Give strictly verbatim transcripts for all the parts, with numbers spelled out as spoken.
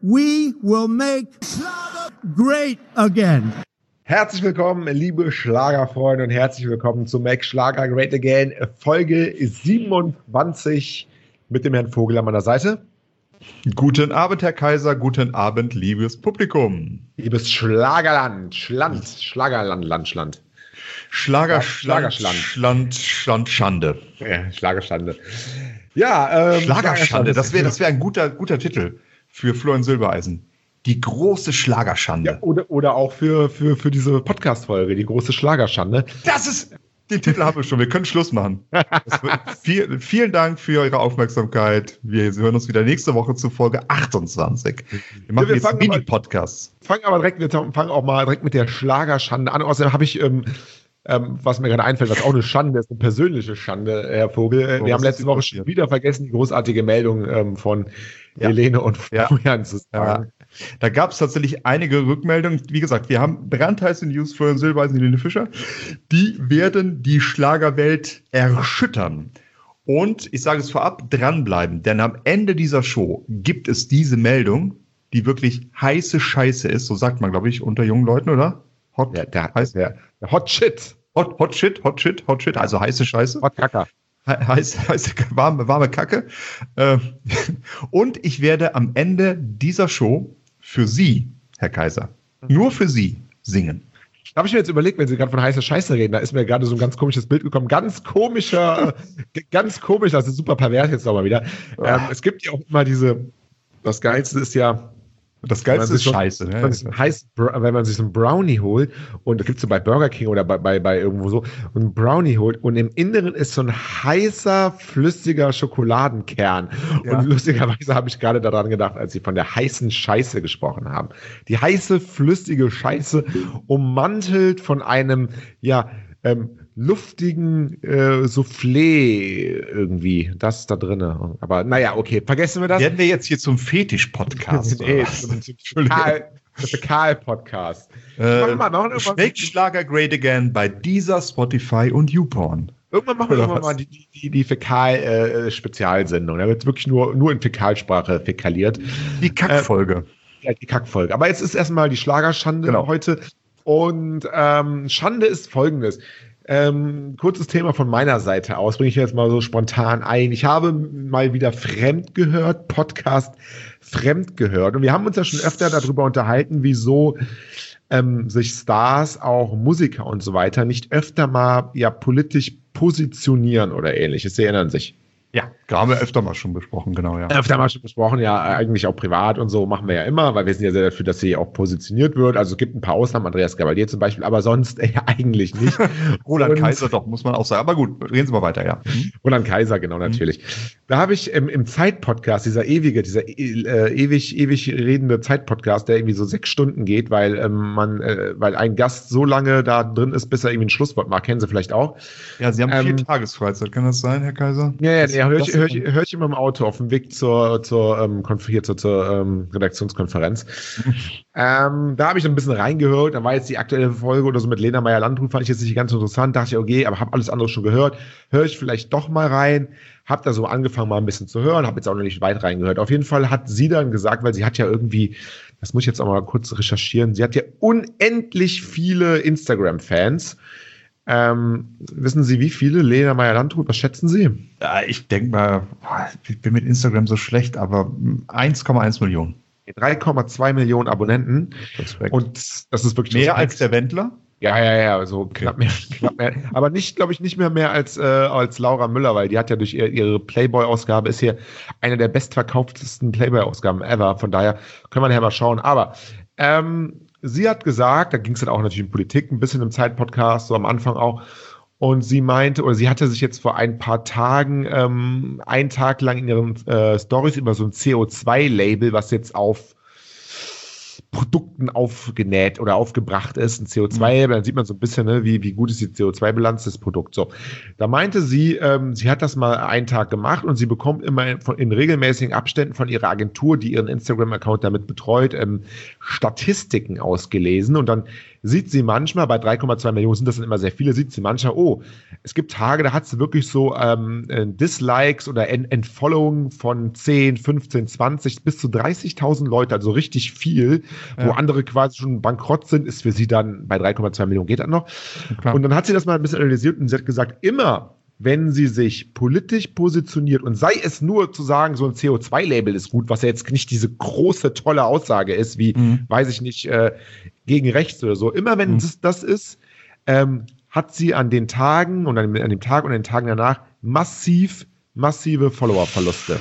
We will make Schlager great again. Herzlich willkommen, liebe Schlagerfreunde, und herzlich willkommen zu Make Schlager Great Again, Folge siebenundzwanzig mit dem Herrn Vogel an meiner Seite. Guten Abend, Herr Kaiser, guten Abend, liebes Publikum. Liebes Schlagerland, Schland, Schlagerland, Land, Schland. Schlager, Schlagerschland. Schland, Schland, Schande. Ja, Schlagerschande. Ja, ähm, Schlagerschande, das wäre das wär ein guter, guter Titel für Florian Silbereisen. Die große Schlagerschande. Ja, oder, oder auch für, für, für diese Podcast-Folge, die große Schlagerschande. Das ist, den Titel haben wir schon, wir können Schluss machen. Das wird, viel, vielen Dank für eure Aufmerksamkeit. Wir hören uns wieder nächste Woche zu Folge achtundzwanzig. Wir machen ja, wir jetzt Mini-Podcasts. Fangen aber direkt, wir fangen auch mal direkt mit der Schlagerschande an. Außerdem habe ich, ähm, ähm, was mir gerade einfällt, was auch eine Schande ist, eine persönliche Schande, Herr Vogel. Oh, wir haben letzte Woche schon wieder vergessen, die großartige Meldung ähm, von ja. Helene und Florian ja. zu sagen. Ja. Da gab es tatsächlich einige Rückmeldungen. Wie gesagt, wir haben brandheiße News, Florian Silbereisen, Helene Fischer. Die werden die Schlagerwelt erschüttern. Und ich sage es vorab, dranbleiben. Denn am Ende dieser Show gibt es diese Meldung, die wirklich heiße Scheiße ist. So sagt man, glaube ich, unter jungen Leuten, oder? Hot, ja, der, heiß, der, der Hot Shit. Hot, Hot Shit, Hot Shit, Hot Shit. Also heiße Scheiße. Hot Kacker. Heiße, heiße, warme, warme Kacke. Und ich werde am Ende dieser Show für Sie, Herr Kaiser, nur für Sie singen. Da habe ich mir jetzt überlegt, wenn Sie gerade von heißer Scheiße reden, da ist mir gerade so ein ganz komisches Bild gekommen. Ganz komischer, ganz komisch, das ist super pervers jetzt nochmal wieder. Ähm, es gibt ja auch immer diese, das Geilste ist ja, das Geilste ist so, Scheiße. Wenn man, sich heiß, wenn man sich so einen Brownie holt, und das gibt es so bei Burger King oder bei, bei, bei irgendwo so, und einen Brownie holt und im Inneren ist so ein heißer, flüssiger Schokoladenkern. Ja. Und lustigerweise habe ich gerade daran gedacht, als Sie von der heißen Scheiße gesprochen haben. Die heiße, flüssige Scheiße, ummantelt von einem, ja, ähm, luftigen äh, Soufflé irgendwie, das ist da drin. Aber naja, okay, vergessen wir das. Werden wir jetzt hier zum Fetisch-Podcast? Nee, zum, zum Fäkal-Podcast. Äh, Make Schlager Great Again bei dieser, Spotify und YouPorn. Irgendwann machen wir irgendwann mal die, die, die Fäkal-Spezialsendung. Äh, da wird es wirklich nur, nur in Fäkalsprache fäkaliert. Die Kackfolge. Äh, ja, die Kackfolge. Aber jetzt ist erstmal die Schlagerschande genau. heute. Und ähm, Schande ist folgendes. Ähm, kurzes Thema von meiner Seite aus, bringe ich jetzt mal so spontan ein. Ich habe mal wieder fremd gehört, Podcast fremd gehört. Und wir haben uns ja schon öfter darüber unterhalten, wieso ähm, sich Stars, auch Musiker und so weiter, nicht öfter mal ja politisch positionieren oder ähnliches. Sie erinnern sich. Ja, da haben wir öfter mal schon besprochen, genau, ja. Öfter mal schon besprochen, ja, eigentlich auch privat und so machen wir ja immer, weil wir sind ja sehr dafür, dass sie auch positioniert wird. Also es gibt ein paar Ausnahmen, Andreas Gabalier zum Beispiel, aber sonst äh, eigentlich nicht. Roland Kaiser doch, muss man auch sagen. Aber gut, reden Sie mal weiter, ja. Mhm. Roland Kaiser, genau, natürlich. Mhm. Da habe ich im, im Zeit-Podcast, dieser ewige, dieser äh, ewig, ewig redende Zeit-Podcast, der irgendwie so sechs Stunden geht, weil ähm, man, äh, weil ein Gast so lange da drin ist, bis er irgendwie ein Schlusswort macht, kennen Sie vielleicht auch. Ja, Sie haben ähm, vier Tagesfreizeit, kann das sein, Herr Kaiser? Ja, ja, nee, höre ich, hör ich, hör ich immer im Auto auf dem Weg zur, zur, ähm, hier, zur, zur ähm, Redaktionskonferenz. ähm, da habe ich dann ein bisschen reingehört. Da war jetzt die aktuelle Folge oder so mit Lena Meyer-Landrut, fand ich jetzt nicht ganz interessant. Dachte ich, okay, aber habe alles andere schon gehört. Höre ich vielleicht doch mal rein. Hab da so angefangen, mal ein bisschen zu hören. Habe jetzt auch noch nicht weit reingehört. Auf jeden Fall hat sie dann gesagt, weil sie hat ja irgendwie, das muss ich jetzt auch mal kurz recherchieren, sie hat ja unendlich viele Instagram-Fans. Ähm, wissen Sie, wie viele? Lena Meyer-Landrut, was schätzen Sie? Ja, ich denke mal, ich bin mit Instagram so schlecht, aber eins Komma eins Millionen. drei Komma zwei Millionen Abonnenten. Respekt. Und das ist wirklich mehr Respekt. Als der Wendler? Ja, ja, ja, so okay. knapp mehr, knapp mehr. Aber nicht, glaube ich, nicht mehr mehr als, äh, als Laura Müller, weil die hat ja durch ihre, ihre Playboy-Ausgabe, ist hier eine der bestverkauftesten Playboy-Ausgaben ever. Von daher können wir nachher mal schauen. Aber ähm, sie hat gesagt, da ging es dann auch natürlich um Politik, ein bisschen im Zeit-Podcast, so am Anfang auch. Und sie meinte, oder sie hatte sich jetzt vor ein paar Tagen ähm, einen Tag lang in ihren äh, Stories über so ein C O zwei Label, was jetzt auf Produkten aufgenäht oder aufgebracht ist, ein C O zwei Label, dann sieht man so ein bisschen, ne, wie, wie gut ist die C O zwei Bilanz des Produkts. So, da meinte sie, ähm, sie hat das mal einen Tag gemacht und sie bekommt immer in, in regelmäßigen Abständen von ihrer Agentur, die ihren Instagram-Account damit betreut, ähm, Statistiken ausgelesen und dann sieht sie manchmal, bei drei Komma zwei Millionen sind das dann immer sehr viele, sieht sie manchmal, oh, es gibt Tage, da hat sie wirklich so ähm, Dislikes oder Ent- Entfollowing von zehn, fünfzehn, zwanzig bis zu dreißigtausend Leute, also richtig viel, ja. Wo andere quasi schon bankrott sind, ist für sie dann bei drei Komma zwei Millionen geht das noch. Klar. Und dann hat sie das mal ein bisschen analysiert und sie hat gesagt, immer wenn sie sich politisch positioniert und sei es nur zu sagen, so ein C O zwei Label ist gut, was ja jetzt nicht diese große, tolle Aussage ist, wie, mhm. weiß ich nicht, äh, gegen rechts oder so. Immer wenn mhm. das, das ist, ähm, hat sie an den Tagen und an dem, an dem Tag und an den Tagen danach massiv, massive Follower-Verluste.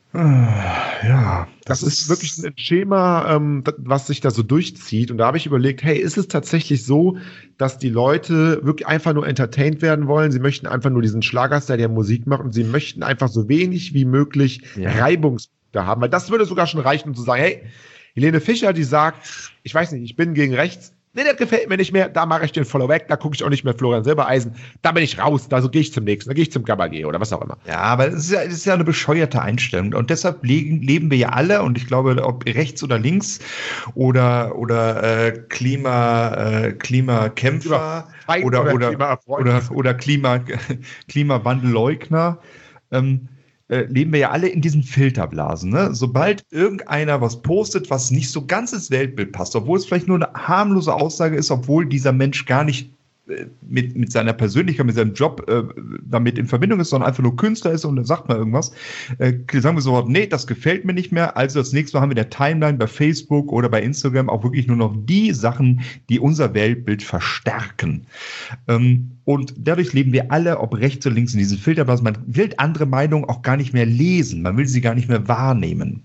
Ja, das, das ist, ist wirklich ein Schema, ähm, was sich da so durchzieht. Und da habe ich überlegt, hey, ist es tatsächlich so, dass die Leute wirklich einfach nur entertained werden wollen? Sie möchten einfach nur diesen Schlagerstar, der Musik macht, und sie möchten einfach so wenig wie möglich ja. Reibungspunkte haben. Weil das würde sogar schon reichen, um zu sagen, hey, Helene Fischer, die sagt, ich weiß nicht, ich bin gegen rechts. Nee, das gefällt mir nicht mehr, da mache ich den Follow weg, da gucke ich auch nicht mehr Florian Silbereisen, da bin ich raus, da so gehe ich zum nächsten, da gehe ich zum Gabagé oder was auch immer. Ja, aber es ist ja, es ist ja eine bescheuerte Einstellung und deshalb leben, leben wir ja alle und ich glaube, ob rechts oder links oder, oder äh, Klima, äh, Klimakämpfer oder, oder, oder, oder, oder Klima, Klimawandelleugner, ähm, leben wir ja alle in diesen Filterblasen. Ne? Sobald irgendeiner was postet, was nicht so ganz ins Weltbild passt, obwohl es vielleicht nur eine harmlose Aussage ist, obwohl dieser Mensch gar nicht äh, mit, mit seiner Persönlichkeit, mit seinem Job äh, damit in Verbindung ist, sondern einfach nur Künstler ist und dann sagt man irgendwas, äh, sagen wir so, nee, das gefällt mir nicht mehr. Also das nächste Mal haben wir in der Timeline bei Facebook oder bei Instagram auch wirklich nur noch die Sachen, die unser Weltbild verstärken. Ähm, Und dadurch leben wir alle, ob rechts oder links, in diesen Filterblasen. Man will andere Meinungen auch gar nicht mehr lesen. Man will sie gar nicht mehr wahrnehmen.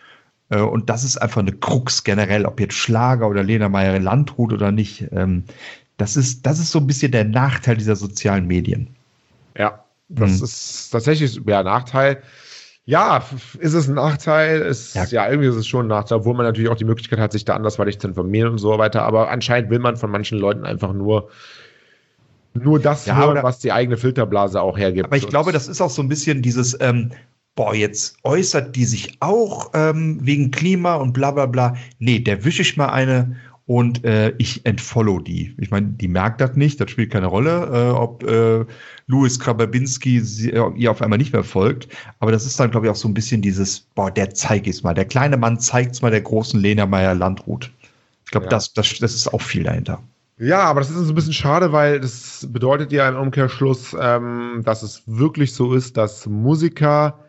Und das ist einfach eine Krux generell, ob jetzt Schlager oder Lena Meyer-Landrut oder nicht. Das ist, das ist so ein bisschen der Nachteil dieser sozialen Medien. Ja, das mhm. ist tatsächlich ja Nachteil. Ja, ist es ein Nachteil? Ist, ja. ja, irgendwie ist es schon ein Nachteil, obwohl man natürlich auch die Möglichkeit hat, sich da andersweitig zu informieren und so weiter. Aber anscheinend will man von manchen Leuten einfach nur Nur das ja, hören, oder, was die eigene Filterblase auch hergibt. Aber ich glaube, das ist auch so ein bisschen dieses, ähm, boah, jetzt äußert die sich auch ähm, wegen Klima und bla bla bla. Nee, der wische ich mal eine und äh, ich entfollow die. Ich meine, die merkt das nicht, das spielt keine Rolle, äh, ob äh, Louis Krababinski sie, äh, ihr auf einmal nicht mehr folgt. Aber das ist dann, glaube ich, auch so ein bisschen dieses, boah, der zeig ich's mal. Der kleine Mann zeigt's mal der großen Lena Meyer-Landrut. Ich glaube, ja. das, das, das ist auch viel dahinter. Ja, aber das ist so ein bisschen schade, weil das bedeutet ja im Umkehrschluss, ähm, dass es wirklich so ist, dass Musiker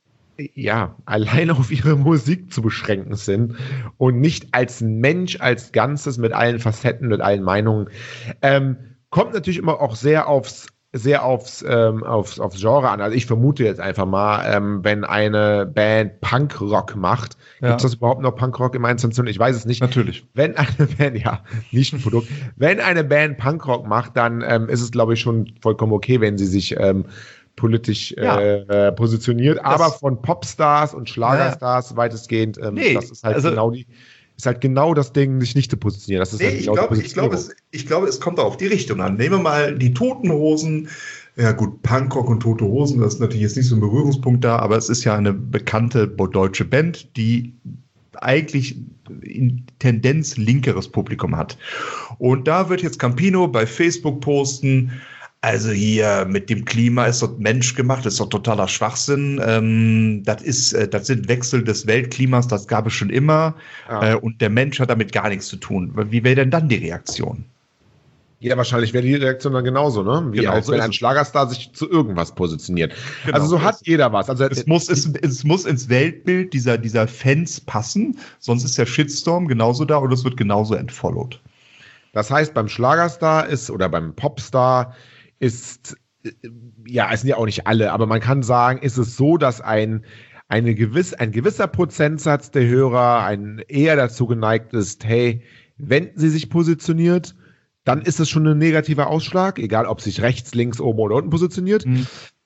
ja alleine auf ihre Musik zu beschränken sind und nicht als Mensch, als Ganzes mit allen Facetten, mit allen Meinungen. Ähm, kommt natürlich immer auch sehr aufs sehr aufs, ähm, aufs, aufs Genre an. Also ich vermute jetzt einfach mal, ähm, wenn eine Band Punkrock macht, ja. Gibt es das überhaupt noch Punkrock im einundzwanzigsten? Ich weiß es nicht. Natürlich. Wenn eine Band, ja, Nischenprodukt, wenn eine Band Punkrock macht, dann ähm, ist es, glaube ich, schon vollkommen okay, wenn sie sich ähm, politisch ja. äh, positioniert. Das aber von Popstars und Schlagerstars ja. weitestgehend, ähm, nee, das ist halt also genau die ist halt genau das Ding, sich nicht zu positionieren. Das ist nee, halt ich, glaube, ich, glaube, es, ich glaube, es kommt auf die Richtung an. Nehmen wir mal die Toten Hosen. Ja gut, Punkrock und Tote Hosen, das ist natürlich jetzt nicht so ein Berührungspunkt da, aber es ist ja eine bekannte deutsche Band, die eigentlich in Tendenz linkeres Publikum hat. Und da wird jetzt Campino bei Facebook posten, also hier mit dem Klima ist doch Mensch gemacht, ist doch totaler Schwachsinn. Ähm, das ist, äh, das sind Wechsel des Weltklimas, das gab es schon immer. Ja. Äh, und der Mensch hat damit gar nichts zu tun. Wie wäre denn dann die Reaktion? Ja, wahrscheinlich wäre die Reaktion dann genauso, ne? Wie genau als so wenn ein Schlagerstar sich zu irgendwas positioniert. Genau. Also so hat jeder was. Also es muss, es, es muss ins Weltbild dieser, dieser Fans passen, sonst ist der Shitstorm genauso da und es wird genauso entfollowed. Das heißt, beim Schlagerstar ist oder beim Popstar ist, ja, es sind ja auch nicht alle, aber man kann sagen, ist es so, dass ein, eine gewiss, ein gewisser Prozentsatz der Hörer ein eher dazu geneigt ist, hey, wenn sie sich positioniert, dann ist es schon ein negativer Ausschlag, egal ob sich rechts, links, oben oder unten positioniert. Mhm.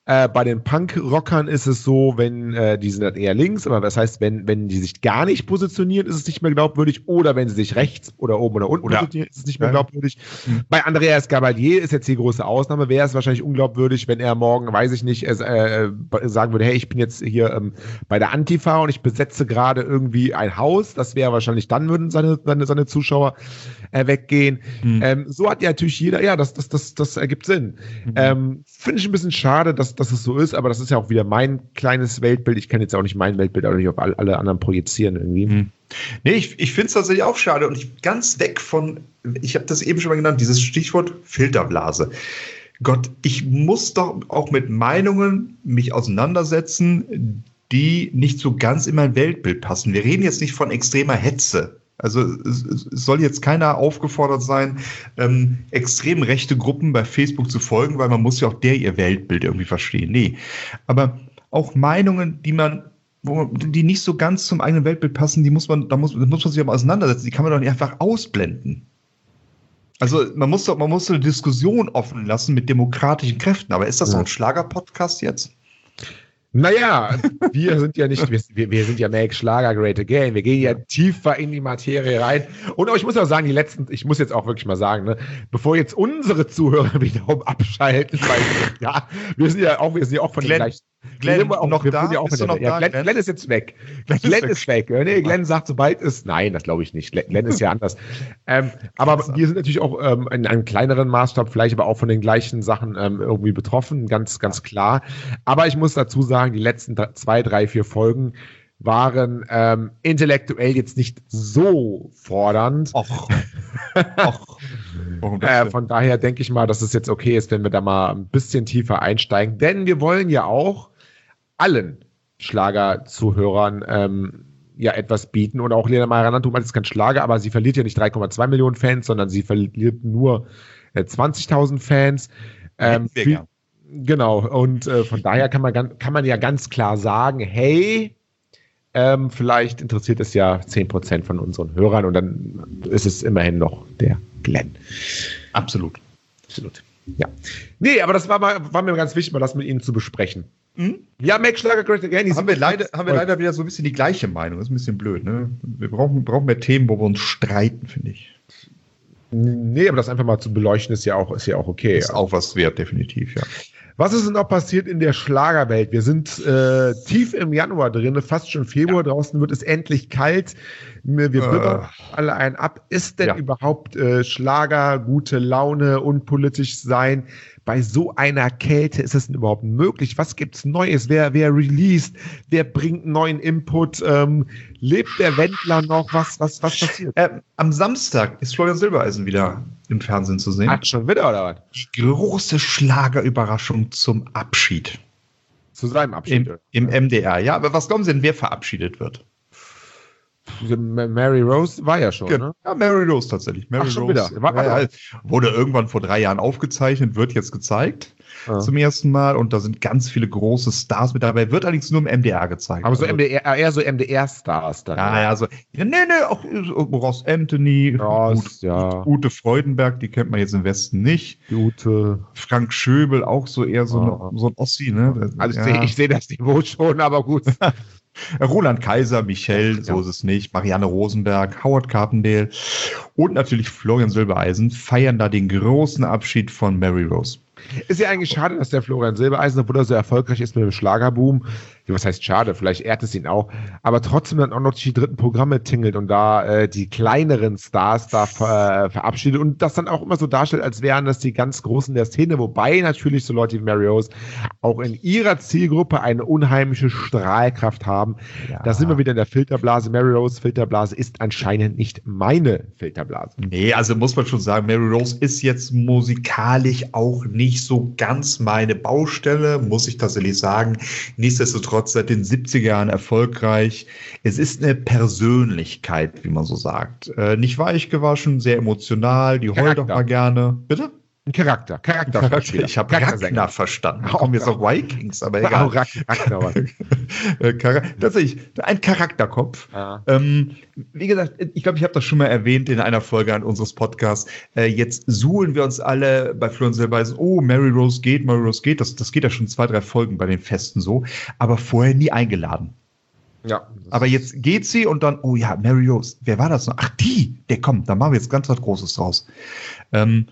Äh, bei den Punk-Rockern ist es so, wenn, äh, die sind dann eher links, aber das heißt, wenn, wenn die sich gar nicht positionieren, ist es nicht mehr glaubwürdig, oder wenn sie sich rechts oder oben oder unten Oder, positionieren, ist es nicht mehr ja. glaubwürdig. Mhm. Bei Andreas Gabalier ist jetzt die große Ausnahme, wäre es wahrscheinlich unglaubwürdig, wenn er morgen, weiß ich nicht, äh, sagen würde, hey, ich bin jetzt hier ähm, bei der Antifa und ich besetze gerade irgendwie ein Haus, das wäre wahrscheinlich, dann würden seine, seine, seine Zuschauer äh, weggehen. Mhm. Ähm, so hat ja natürlich jeder, ja, das, das, das, das ergibt Sinn. Mhm. Ähm, finde ich ein bisschen schade, dass dass es so ist, aber das ist ja auch wieder mein kleines Weltbild. Ich kann jetzt auch nicht mein Weltbild auch nicht auf alle, alle anderen projizieren irgendwie. Hm. Nee, ich, ich finde es tatsächlich auch schade und ich ganz weg von, ich habe das eben schon mal genannt, dieses Stichwort Filterblase. Gott, ich muss doch auch mit Meinungen mich auseinandersetzen, die nicht so ganz in mein Weltbild passen. Wir reden jetzt nicht von extremer Hetze. Also es, es soll jetzt keiner aufgefordert sein, ähm, extrem rechte Gruppen bei Facebook zu folgen, weil man muss ja auch der ihr Weltbild irgendwie verstehen. Nee, aber auch Meinungen, die man, wo man, die nicht so ganz zum eigenen Weltbild passen, die muss man, da muss, da muss man sich aber auseinandersetzen. Die kann man doch nicht einfach ausblenden. Also man muss doch, man muss eine Diskussion offen lassen mit demokratischen Kräften. Aber ist das so ein Schlager-Podcast jetzt? Naja, wir sind ja nicht, wir, wir sind ja Make Schlager Great Again. Wir gehen ja tiefer in die Materie rein. Und auch, ich muss auch sagen, die letzten, ich muss jetzt auch wirklich mal sagen, ne, bevor jetzt unsere Zuhörer wiederum abschalten, weil, ja, wir sind ja auch, wir sind ja auch von Glenn, den gleichen. Glenn, auch, noch da? Ja auch Bist du noch ja, da, Glenn, Glenn? Glenn ist jetzt weg. Glenn, Glenn ist weg. weg. Nee, Glenn sagt, sobald es, nein, das glaube ich nicht. Glenn ist ja anders. ähm, aber wir sind natürlich auch ähm, in einem kleineren Maßstab, vielleicht aber auch von den gleichen Sachen ähm, irgendwie betroffen, ganz, ganz klar. Aber ich muss dazu sagen, die letzten zwei, drei, vier Folgen waren ähm, intellektuell jetzt nicht so fordernd. Och. Och. Warum das Äh, von daher denke ich mal, dass es jetzt okay ist, wenn wir da mal ein bisschen tiefer einsteigen. Denn wir wollen ja auch allen Schlagerzuhörern ähm, ja etwas bieten. Und auch Lena Meyer-Landrut hat jetzt kein Schlager, aber sie verliert ja nicht drei Komma zwei Millionen Fans, sondern sie verliert nur äh, zwanzigtausend Fans. Ähm, viel, genau. Und äh, von daher kann man, kann man ja ganz klar sagen, hey, ähm, vielleicht interessiert es ja zehn Prozent von unseren Hörern und dann ist es immerhin noch der Glenn. Absolut. Absolut. Ja. Nee, aber das war, mal, war mir ganz wichtig, mal das mit Ihnen zu besprechen. Mhm. Ja, Make Schlager Great Again. Haben wir, leider, haben wir leider wieder so ein bisschen die gleiche Meinung. Das ist ein bisschen blöd, ne? Wir brauchen, brauchen mehr Themen, wo wir uns streiten, finde ich. Nee, aber das einfach mal zu beleuchten ist ja auch, ist ja auch okay. Ist auch was wert, definitiv, ja. Was ist denn noch passiert in der Schlagerwelt? Wir sind äh, tief im Januar drin, fast schon Februar. Ja. Draußen wird es endlich kalt. Wir bibbern äh. alle einen ab. Ist denn ja. überhaupt äh, Schlager, gute Laune, unpolitisch sein? Bei so einer Kälte ist es denn überhaupt möglich? Was gibt's Neues? Wer, wer released? Wer bringt neuen Input? Ähm, lebt der Wendler noch? Was, was, was passiert? Ähm, am Samstag ist Florian Silbereisen wieder im Fernsehen zu sehen. Ach, schon wieder, oder was? Die große Schlagerüberraschung zum Abschied. Zu seinem Abschied? Im, im M D R, ja. Aber was glauben Sie denn, wer verabschiedet wird? Mary Rose war ja schon, ne? Ja, Mary Rose tatsächlich. Mary Ach, schon Rose wieder. War, ja, ja, wurde irgendwann vor drei Jahren aufgezeichnet, wird jetzt gezeigt ja. zum ersten Mal und da sind ganz viele große Stars mit dabei. Wird allerdings nur im M D R gezeigt. Aber so also, M D R, eher so M D R-Stars dann. Ja, ja, also, ja, nee, nee, auch Ross Anthony, Ross, Ute, ja. Ute Freudenberg, die kennt man jetzt im Westen nicht. Ute. Frank Schöbel, auch so eher so, ja. eine, so ein Ossi, ne? Also ja. ich sehe das Niveau schon, aber gut. Roland Kaiser, Michelle, so ja. ist es nicht, Marianne Rosenberg, Howard Carpendale und natürlich Florian Silbereisen feiern da den großen Abschied von Mary Rose. Ist ja eigentlich schade, dass der Florian Silbereisen, obwohl er so erfolgreich ist mit dem Schlagerboom, was heißt schade, vielleicht ehrt es ihn auch, aber trotzdem dann auch noch die dritten Programme tingelt und da äh, die kleineren Stars da äh, verabschiedet und das dann auch immer so darstellt, als wären das die ganz Großen der Szene, wobei natürlich so Leute wie Mary Rose auch in ihrer Zielgruppe eine unheimliche Strahlkraft haben. Ja. Da sind wir wieder in der Filterblase. Mary Rose Filterblase ist anscheinend nicht meine Filterblase. Nee, also muss man schon sagen, Mary Rose ist jetzt musikalisch auch nicht so ganz meine Baustelle, muss ich tatsächlich sagen. Nichtsdestotrotz seit den siebziger Jahren erfolgreich. Es ist eine Persönlichkeit, wie man so sagt. Äh, nicht weich gewaschen, sehr emotional, die heult doch mal gerne. Bitte? Ein Charakter. Charakter. Charakter. Ich habe Ragnar verstanden. Da kommen jetzt auch Vikings, aber egal. Auch Ragnar. Tatsächlich, ein Charakterkopf. Ja. Ähm, wie gesagt, ich glaube, ich habe das schon mal erwähnt in einer Folge an unseres Podcasts. Äh, jetzt suhlen wir uns alle bei Florian Silbereisen, oh, Mary Rose geht, Mary Rose geht. Das, das geht ja schon zwei, drei Folgen bei den Festen so. Aber vorher nie eingeladen. Ja. Aber jetzt geht sie und dann, oh ja, Mary Rose, wer war das noch? Ach, die, der kommt, da machen wir jetzt ganz was Großes draus. Ähm,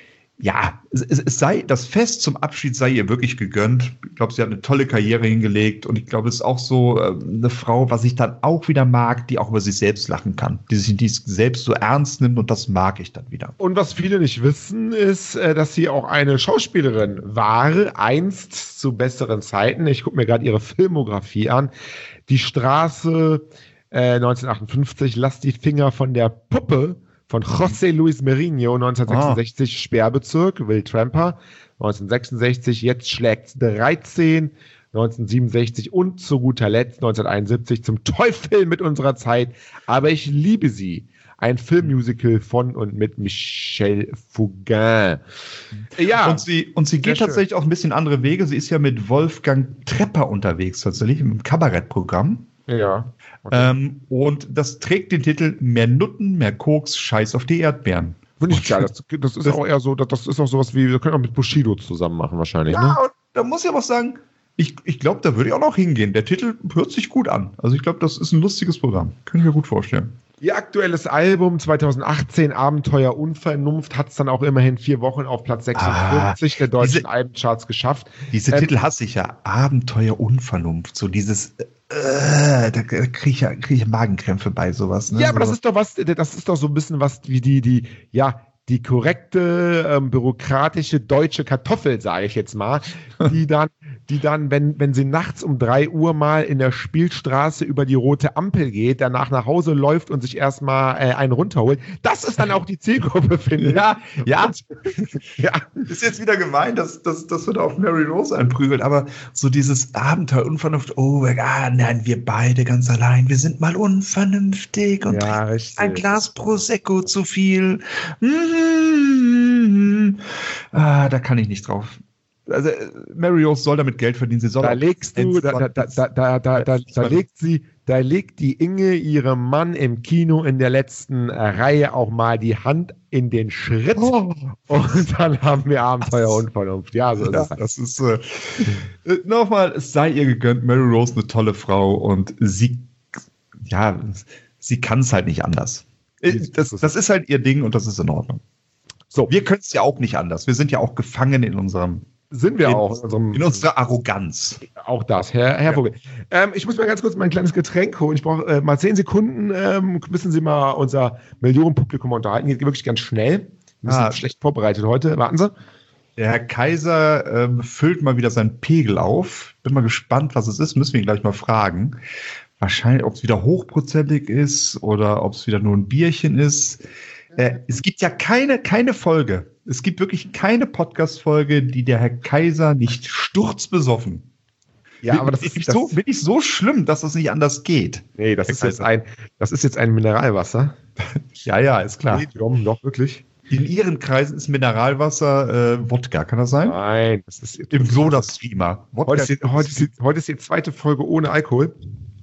Ja, es, es sei, das Fest zum Abschied sei ihr wirklich gegönnt. Ich glaube, sie hat eine tolle Karriere hingelegt und ich glaube, es ist auch so äh, eine Frau, was ich dann auch wieder mag, die auch über sich selbst lachen kann, die sich die selbst so ernst nimmt und das mag ich dann wieder. Und was viele nicht wissen, ist, äh, dass sie auch eine Schauspielerin war, einst zu besseren Zeiten. Ich gucke mir gerade ihre Filmografie an. Die Straße äh, neunzehnhundertachtundfünfzig, Lass die Finger von der Puppe, von José Luis Mourinho, neunzehnhundertsechsundsechzig, oh. Sperrbezirk, Will Tramper, neunzehnhundertsechsundsechzig, Jetzt schlägt's dreizehn, neunzehnhundertsiebenundsechzig und zu guter Letzt neunzehnhunderteinundsiebzig Zum Teufel mit unserer Zeit, aber ich liebe sie. Ein Filmmusical von und mit Michel Fugain. Ja. Und sie, und sie geht tatsächlich schön. Auch ein bisschen andere Wege. Sie ist ja mit Wolfgang Trepper unterwegs, tatsächlich, im Kabarettprogramm. Ja. Okay. Ähm, und das trägt den Titel Mehr Nutten, mehr Koks, Scheiß auf die Erdbeeren. Finde ich geil. Das, das ist das, auch eher so, das, das ist auch sowas wie, wir können auch mit Bushido zusammen machen wahrscheinlich. Ja, ne? Und da muss ich aber sagen, ich, ich glaube, da würde ich auch noch hingehen. Der Titel hört sich gut an. Also ich glaube, das ist ein lustiges Programm. Können wir gut vorstellen. Ihr aktuelles Album zweitausendachtzehn, Abenteuer Unvernunft, hat es dann auch immerhin vier Wochen auf Platz sechsundvierzig ah, der deutschen diese, Albencharts geschafft. Diese ähm, Titel hasse ich ja. Abenteuer Unvernunft. So dieses, äh, da kriege ich, ja, krieg ich Magenkrämpfe bei sowas. Ne? Ja, aber so. das ist doch was, das ist doch so ein bisschen was wie die, die, ja, die korrekte, ähm, bürokratische deutsche Kartoffel, sage ich jetzt mal, die dann, die dann, wenn, wenn sie nachts um drei Uhr mal in der Spielstraße über die rote Ampel geht, danach nach Hause läuft und sich erstmal äh, einen runterholt, das ist dann auch die Zielgruppe, finde ich. Ja, ja. Und, ja. Ist jetzt wieder gemein, dass, dass, dass wir da auf Mary Rose einprügeln, aber so dieses Abenteuer, Unvernunft, oh, ah, nein, wir beide ganz allein, wir sind mal unvernünftig und ja, ein Glas Prosecco zu viel. Mmh. Ah, da kann ich nicht drauf. Also Mary Rose soll damit Geld verdienen. Sie soll da legst du, da, da, da, da, da, da, da legt sie, da legt die Inge ihrem Mann im Kino in der letzten Reihe auch mal die Hand in den Schritt oh. und dann haben wir Abenteuer und Vernunft. Ja, so ist ja, es. Das ist äh, nochmal, es sei ihr gegönnt. Mary Rose eine tolle Frau und sie, ja, sie kann es halt nicht anders. Das, das ist halt ihr Ding und das ist in Ordnung. So, wir können es ja auch nicht anders. Wir sind ja auch gefangen in unserem Sind wir in, auch. In, unserem, in unserer Arroganz. Auch das, Herr, Herr ja. Vogel. Ähm, ich muss mal ganz kurz mein kleines Getränk holen. Ich brauche äh, mal zehn Sekunden. Ähm, müssen Sie mal unser Millionenpublikum unterhalten. Geht wirklich ganz schnell. Wir sind ah. schlecht vorbereitet heute. Warten Sie. Der Herr Kaiser ähm, füllt mal wieder seinen Pegel auf. Bin mal gespannt, was es ist. Müssen wir ihn gleich mal fragen. Wahrscheinlich, ob es wieder hochprozentig ist oder ob es wieder nur ein Bierchen ist. Äh, es gibt ja keine, keine Folge. Es gibt wirklich keine Podcast-Folge, die der Herr Kaiser nicht sturzbesoffen. Ja, bin, aber das bin ist ich das so, bin ich so schlimm, dass das nicht anders geht. Nee, das ist jetzt ein, das ist jetzt ein Mineralwasser. ja, ja, ist klar. Medium, doch wirklich. In Ihren Kreisen ist Mineralwasser äh, Wodka, kann das sein? Nein, das ist im Soda-Streamer. Heute, heute, ist die, heute ist die zweite Folge ohne Alkohol,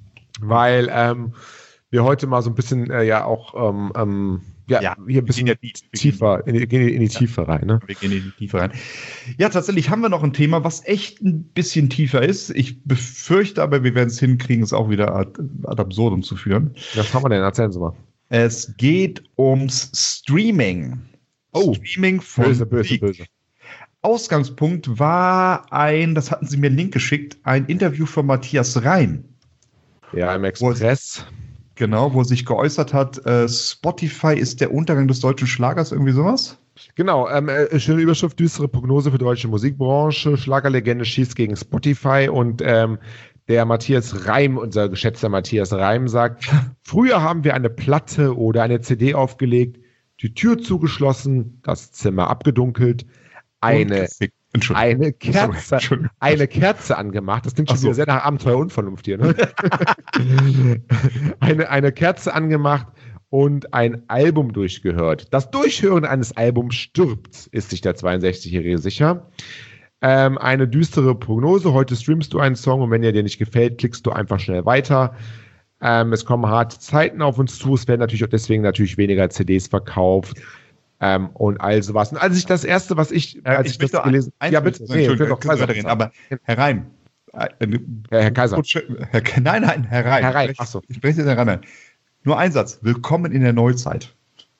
weil ähm, wir heute mal so ein bisschen äh, ja auch ähm, ähm, Ja, ja, hier ein bisschen ja die, tiefer, in die, in die, in die ja, Tiefe rein. Ne? Wir gehen in die Tiefe rein. Ja, tatsächlich haben wir noch ein Thema, was echt ein bisschen tiefer ist. Ich befürchte aber, wir werden es hinkriegen, es auch wieder ad, ad absurdum zu führen. Was haben wir denn? Erzählen Sie mal. Es geht ums Streaming. Oh, Streaming von böse, böse, böse. Ausgangspunkt war ein, das hatten Sie mir einen Link geschickt, ein Interview von Matthias Reim. Ja, im Express. Genau, wo er sich geäußert hat, äh, Spotify ist der Untergang des deutschen Schlagers, irgendwie sowas? Genau, ähm, äh, schöne Überschrift, düstere Prognose für die deutsche Musikbranche, Schlagerlegende schießt gegen Spotify und ähm, der Matthias Reim, unser geschätzter Matthias Reim, sagt, früher haben wir eine Platte oder eine C D aufgelegt, die Tür zugeschlossen, das Zimmer abgedunkelt, eine... Eine Kerze, Sorry, eine Kerze angemacht. Das klingt schon so. Wieder sehr nach Abenteuer Unvernunft hier, ne? eine, eine Kerze angemacht und ein Album durchgehört. Das Durchhören eines Albums stirbt, ist sich der zweiundsechzigjährige sicher. Ähm, eine düstere Prognose. Heute streamst du einen Song und wenn er dir nicht gefällt, klickst du einfach schnell weiter. Ähm, es kommen harte Zeiten auf uns zu. Es werden natürlich auch deswegen natürlich weniger C Ds verkauft. Ähm, und all sowas. Und als ich das erste, was ich, als ich ich, das möchte gelesen habe, ja bitte, nee, nee, doch, reden, aber Herr Reim, äh, Herr, Herr Kaiser, Herr, nein, nein, Herr Reim, Herr Reim, ich, achso, ich spreche jetzt Herr Reim. Nur ein Satz: Willkommen in der Neuzeit.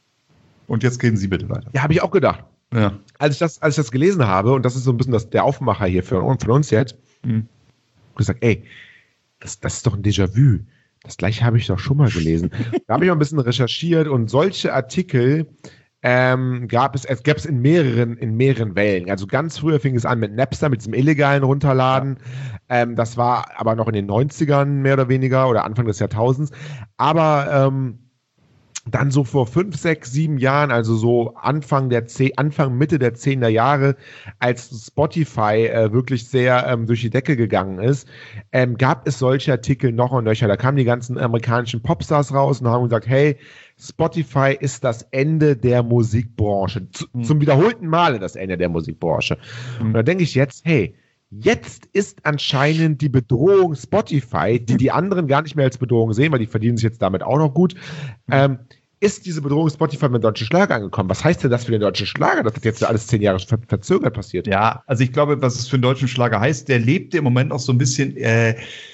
Und jetzt reden Sie bitte weiter. Ja, habe ich auch gedacht. Ja. Als ich das, als ich das gelesen habe und das ist so ein bisschen das, der Aufmacher hier für von uns jetzt, mhm. habe ich gesagt, ey, das, das ist doch ein Déjà-vu. Das gleiche habe ich doch schon mal gelesen. Da habe ich mal ein bisschen recherchiert und solche Artikel ähm, gab es, es gab es in mehreren, in mehreren Wellen. Also ganz früher fing es an mit Napster, mit diesem illegalen Runterladen. Ja. Ähm, das war aber noch in den neunzigern mehr oder weniger oder Anfang des Jahrtausends. Aber ähm, dann so vor fünf, sechs, sieben Jahren, also so Anfang der zehn, Anfang, Mitte der zehner Jahre, als Spotify äh, wirklich sehr ähm, durch die Decke gegangen ist, ähm, gab es solche Artikel noch und nöcher. Da kamen die ganzen amerikanischen Popstars raus und haben gesagt, hey, Spotify ist das Ende der Musikbranche. Z- mhm. Zum wiederholten Male das Ende der Musikbranche. Mhm. Und da denke ich jetzt, hey, jetzt ist anscheinend die Bedrohung Spotify, die die anderen gar nicht mehr als Bedrohung sehen, weil die verdienen sich jetzt damit auch noch gut, ähm, ist diese Bedrohung Spotify mit dem deutschen Schlager angekommen. Was heißt denn das für den deutschen Schlager, dass das jetzt alles zehn Jahre ver- verzögert passiert? Ja, also ich glaube, was es für den deutschen Schlager heißt, der lebt im Moment auch so ein bisschen äh,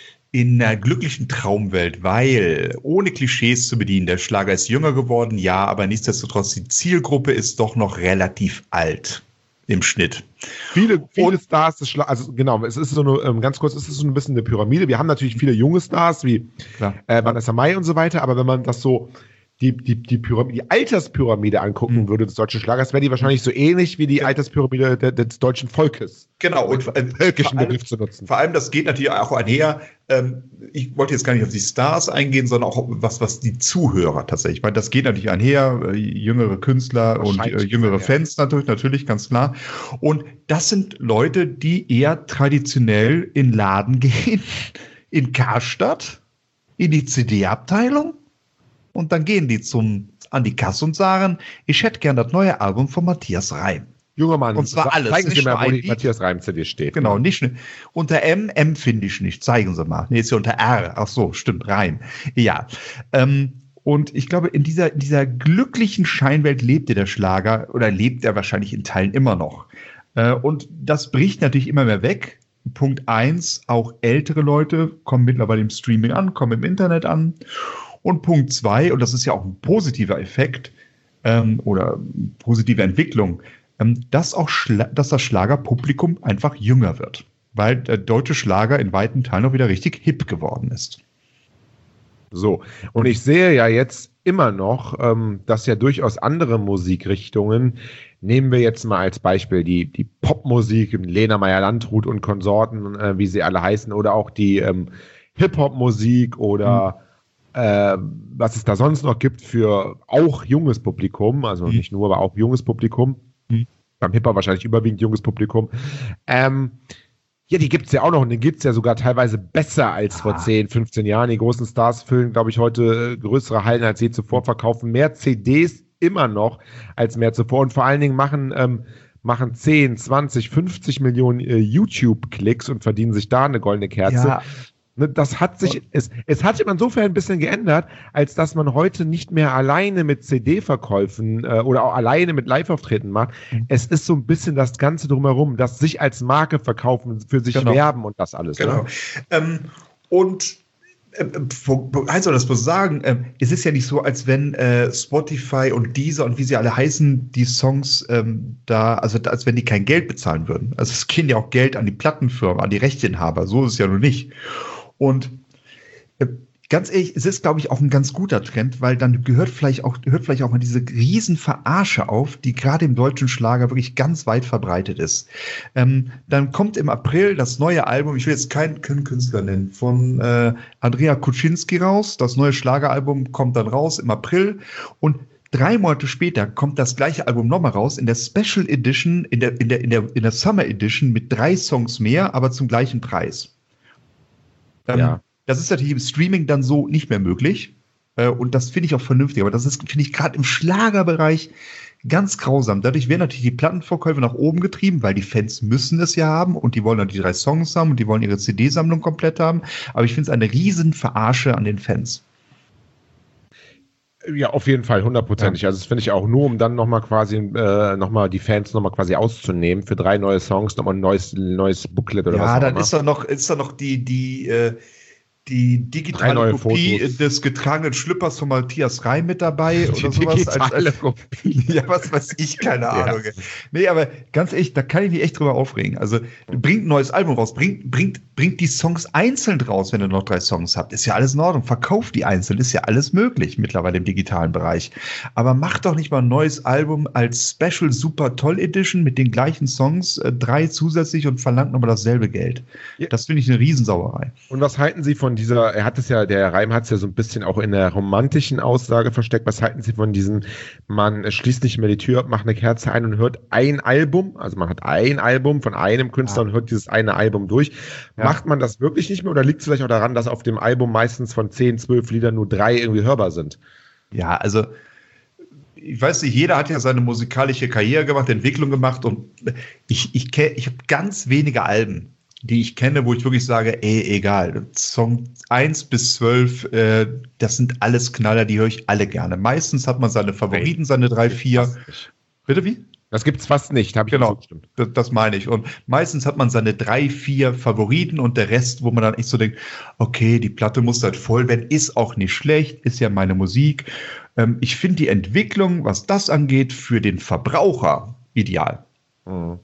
in einer glücklichen Traumwelt, weil ohne Klischees zu bedienen, der Schlager ist jünger geworden, ja, aber nichtsdestotrotz, die Zielgruppe ist doch noch relativ alt. Im Schnitt. Viele, viele und, Stars, des Schla- also genau, es ist so eine, ähm, ganz kurz, es ist so ein bisschen eine Pyramide. Wir haben natürlich viele junge Stars, wie äh, Vanessa Mai und so weiter, aber wenn man das so, die, die, die, Pyramide, die Alterspyramide angucken mhm. würde des deutschen Schlagers, wäre die wahrscheinlich so ähnlich wie die ja. Alterspyramide de, des deutschen Volkes. Genau, und äh, völkischen Begriff zu nutzen. Vor allem, das geht natürlich auch einher, ähm, ich wollte jetzt gar nicht auf die Stars eingehen, sondern auch was, was die Zuhörer tatsächlich, weil das geht natürlich einher, äh, jüngere Künstler und äh, jüngere Fans natürlich, natürlich, ganz klar. Und das sind Leute, die eher traditionell in Laden gehen, in Karstadt, in die C D-Abteilung, und dann gehen die zum, an die Kasse und sagen, ich hätte gern das neue Album von Matthias Reim. Junger Mann, und zwar alles. Zeigen Sie mir, wo die Matthias Reim-C D steht. Genau, nicht unter M, M finde ich nicht. Zeigen Sie mal. Nee, ist ja unter R. Ach so, stimmt, Reim. Ja. Ähm, und ich glaube, in dieser, in dieser glücklichen Scheinwelt lebte der Schlager oder lebt er wahrscheinlich in Teilen immer noch. Äh, und das bricht natürlich immer mehr weg. Punkt eins, auch ältere Leute kommen mittlerweile im Streaming an, kommen im Internet an. Und Punkt zwei, und das ist ja auch ein positiver Effekt ähm, oder positive Entwicklung, ähm, dass auch Schla- dass das Schlagerpublikum einfach jünger wird, weil der deutsche Schlager in weiten Teilen auch wieder richtig hip geworden ist. So, und ich sehe ja jetzt immer noch, ähm, dass ja durchaus andere Musikrichtungen, nehmen wir jetzt mal als Beispiel die, die Popmusik, Lena Meyer-Landrut und Konsorten, äh, wie sie alle heißen, oder auch die ähm, Hip-Hop-Musik oder mhm. Äh, was es da sonst noch gibt für auch junges Publikum, also mhm. nicht nur, aber auch junges Publikum. Mhm. Beim Hip-Hop wahrscheinlich überwiegend junges Publikum. Ähm, ja, die gibt es ja auch noch und die gibt es ja sogar teilweise besser als ah. vor zehn, fünfzehn Jahren. Die großen Stars füllen, glaube ich, heute äh, größere Hallen als je zuvor, verkaufen mehr C Ds immer noch als mehr zuvor und vor allen Dingen machen, ähm, machen zehn, zwanzig, fünfzig Millionen äh, YouTube-Klicks und verdienen sich da eine goldene Kerze. Ja. Das hat sich, es, es hat sich insofern ein bisschen geändert, als dass man heute nicht mehr alleine mit C D-Verkäufen äh, oder auch alleine mit Live-Auftreten macht. Mhm. Es ist so ein bisschen das Ganze drumherum, das sich als Marke verkaufen, für sich genau. werben und das alles. Genau. Ne? Ähm, und äh, also das muss sagen, äh, es ist ja nicht so, als wenn äh, Spotify und Deezer und wie sie alle heißen, die Songs ähm, da, also als wenn die kein Geld bezahlen würden. Also es gehen ja auch Geld an die Plattenfirmen, an die Rechteinhaber, so ist es ja nun nicht. Und äh, ganz ehrlich, es ist, glaube ich, auch ein ganz guter Trend, weil dann gehört vielleicht auch, hört vielleicht auch mal diese Riesenverarsche auf, die gerade im deutschen Schlager wirklich ganz weit verbreitet ist. Ähm, dann kommt im April das neue Album, ich will jetzt keinen, keinen Künstler nennen, von äh, Andrea Kuczynski raus. Das neue Schlageralbum kommt dann raus im April und drei Monate später kommt das gleiche Album nochmal raus in der Special Edition, in der, in der, in der, in der Summer Edition mit drei Songs mehr, aber zum gleichen Preis. Ähm, ja. Das ist natürlich im Streaming dann so nicht mehr möglich. Äh, und das finde ich auch vernünftig. Aber das ist, finde ich, gerade im Schlagerbereich ganz grausam. Dadurch werden natürlich die Plattenverkäufe nach oben getrieben, weil die Fans müssen es ja haben und die wollen dann die drei Songs haben und die wollen ihre C D-Sammlung komplett haben. Aber ich finde es eine riesen Verarsche an den Fans. Ja, auf jeden Fall, hundertprozentig. Ja. Also das finde ich auch nur, um dann nochmal quasi, äh, nochmal die Fans nochmal quasi auszunehmen für drei neue Songs, nochmal ein neues, neues Booklet oder ja, was auch immer. Ja, dann ist da noch, ist da noch die, die, äh, die digitale Kopie Fotos. Des getragenen Schlüppers von Matthias Reim mit dabei die oder sowas. Digitale als, als, Kopie. Ja, was weiß ich, keine Ahnung. Ja. Nee, aber ganz ehrlich, da kann ich mich echt drüber aufregen. Also bringt ein neues Album raus, bringt, bringt, bringt die Songs einzeln raus, wenn ihr noch drei Songs habt. Ist ja alles in Ordnung. Verkauft die einzeln, ist ja alles möglich mittlerweile im digitalen Bereich. Aber macht doch nicht mal ein neues Album als Special Super Toll Edition mit den gleichen Songs, äh, drei zusätzlich und verlangt nochmal dasselbe Geld. Ja. Das finde ich eine Riesensauerei. Und was halten Sie von dieser, er hat es ja, der Reim hat es ja so ein bisschen auch in der romantischen Aussage versteckt, was halten Sie von diesem, man schließt nicht mehr die Tür ab, macht eine Kerze ein und hört ein Album, also man hat ein Album von einem Künstler ja. und hört dieses eine Album durch. Ja. Macht man das wirklich nicht mehr oder liegt es vielleicht auch daran, dass auf dem Album meistens von zehn, zwölf Liedern nur drei irgendwie hörbar sind? Ja, also ich weiß nicht, jeder hat ja seine musikalische Karriere gemacht, Entwicklung gemacht und ich, ich, ich habe ganz wenige Alben, die ich kenne, wo ich wirklich sage, ey, egal, Song eins bis zwölf, äh, das sind alles Knaller, die höre ich alle gerne. Meistens hat man seine Favoriten, nee, seine drei, vier. Bitte wie? Das gibt's fast nicht, habe ich genau, zugestimmt. Das, das meine ich. Und meistens hat man seine drei, vier Favoriten und der Rest, wo man dann echt so denkt, okay, die Platte muss halt voll werden, ist auch nicht schlecht, ist ja meine Musik. Ähm, ich finde die Entwicklung, was das angeht, für den Verbraucher ideal. Mhm.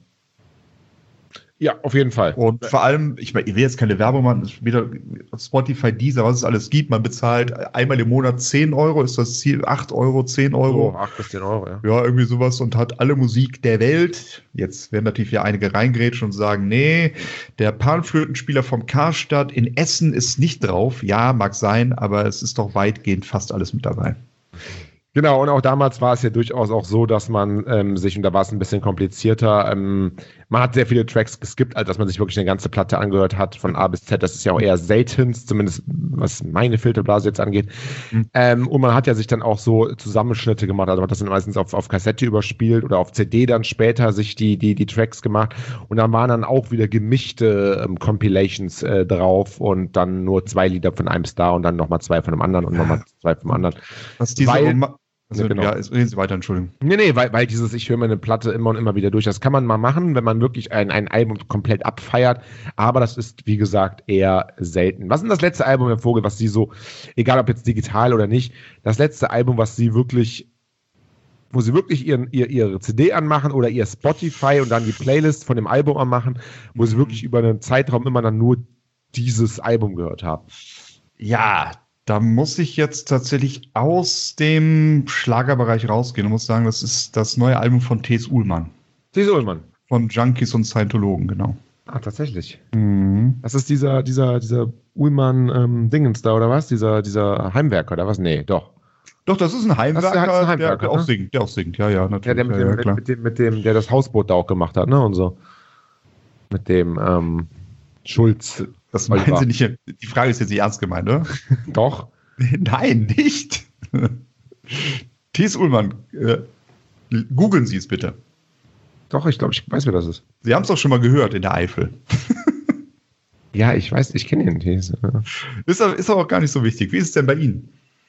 Ja, auf jeden Fall. Und vor allem, ich meine, ich will jetzt keine Werbung machen, wieder Spotify, Deezer, was es alles gibt. Man bezahlt einmal im Monat zehn Euro, ist das Ziel, acht Euro, zehn Euro. Oh, acht bis zehn Euro, ja. Ja, irgendwie sowas und hat alle Musik der Welt. Jetzt werden natürlich ja einige reingrätschen und sagen, nee, der Panflötenspieler vom Karstadt in Essen ist nicht drauf. Ja, mag sein, aber es ist doch weitgehend fast alles mit dabei. Genau, und auch damals war es ja durchaus auch so, dass man ähm, sich, und da war es ein bisschen komplizierter, ähm, man hat sehr viele Tracks geskippt, als dass man sich wirklich eine ganze Platte angehört hat, von A bis Z. Das ist ja auch eher selten, zumindest was meine Filterblase jetzt angeht. Mhm. Ähm, und man hat ja sich dann auch so Zusammenschnitte gemacht, also man hat das dann meistens auf, auf Kassette überspielt oder auf C D dann später sich die, die, die Tracks gemacht. Und dann waren dann auch wieder gemischte ähm, Compilations äh, drauf und dann nur zwei Lieder von einem Star und dann nochmal zwei von einem anderen und nochmal zwei vom anderen. Was diese Weil, Oma- Also, ja, genau. ja, reden Sie weiter, Entschuldigung. Nee, nee, weil, weil dieses, ich höre mir eine Platte immer und immer wieder durch, das kann man mal machen, wenn man wirklich ein, ein Album komplett abfeiert, aber das ist, wie gesagt, eher selten. Was ist denn das letzte Album, Herr Vogel, was Sie so, egal ob jetzt digital oder nicht, das letzte Album, was Sie wirklich, wo Sie wirklich ihren, ihr, Ihre C D anmachen oder Ihr Spotify und dann die Playlist von dem Album anmachen, wo Sie wirklich über einen Zeitraum immer dann nur dieses Album gehört haben? Ja, da muss ich jetzt tatsächlich aus dem Schlagerbereich rausgehen und muss sagen, das ist das neue Album von T S. Ullmann. T S. Ullmann. Von Junkies und Scientologen, genau. Ah, tatsächlich. Mhm. Das ist dieser, dieser, dieser Ullmann-Dingens ähm, da, oder was? Dieser, dieser Heimwerker, oder was? Nee, doch. Doch, das ist ein Heimwerker, das ist ein Heimwerker der, der ne? auch singt, der auch singt, ja, ja, natürlich. Ja, der mit, ja, dem, ja, mit, dem, mit dem, der das Hausboot da auch gemacht hat, ne, und so. Mit dem, ähm, Schulz. Das meinen Sie nicht, die Frage ist jetzt nicht ernst gemeint, oder? Doch. Nein, nicht. T S. Ullmann, äh, googeln Sie es bitte. Doch, ich glaube, ich weiß, wer das ist. Sie haben es doch schon mal gehört in der Eifel. Ja, ich weiß, ich kenne ihn. Ist, ist, ist aber auch gar nicht so wichtig. Wie ist es denn bei Ihnen?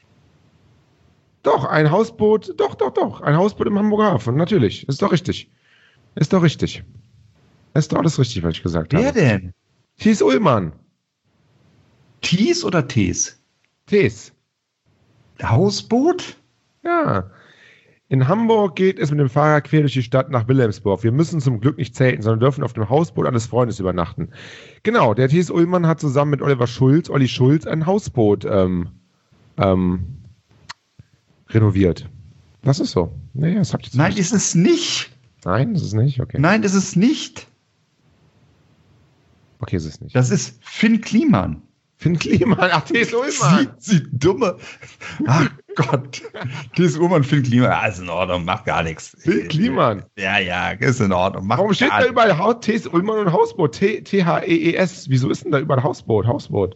Doch, ein Hausboot, doch, doch, doch. Ein Hausboot im Hamburger Hafen, natürlich. Ist doch richtig. Ist doch richtig. Ist doch alles richtig, was ich gesagt habe. Wer denn? T S. Ullmann. Thies oder Tees? Tees. Hausboot? Ja. In Hamburg geht es mit dem Fahrrad quer durch die Stadt nach Wilhelmsburg. Wir müssen zum Glück nicht zelten, sondern dürfen auf dem Hausboot eines Freundes übernachten. Genau, der T S. Ullmann hat zusammen mit Oliver Schulz, Olli Schulz, ein Hausboot ähm, ähm, renoviert. Das ist so. Nee, das habt ihr Nein, ist es nicht. Nein, ist es nicht? Okay. Nein, ist es nicht. Okay, ist es nicht. Das ist Finn Kliman. Finn Kliman, ach, T S. Ullmann. Sie, sie dumme. Ach Gott. T S. Ullmann, Finn Kliman. Ja, ist in Ordnung, macht gar nichts. Finn Kliman. Ja, ja, ist in Ordnung. Macht Warum steht da überall T S. Ullmann und Hausboot? T H E E S. Wieso ist denn da überall Hausboot? Hausboot.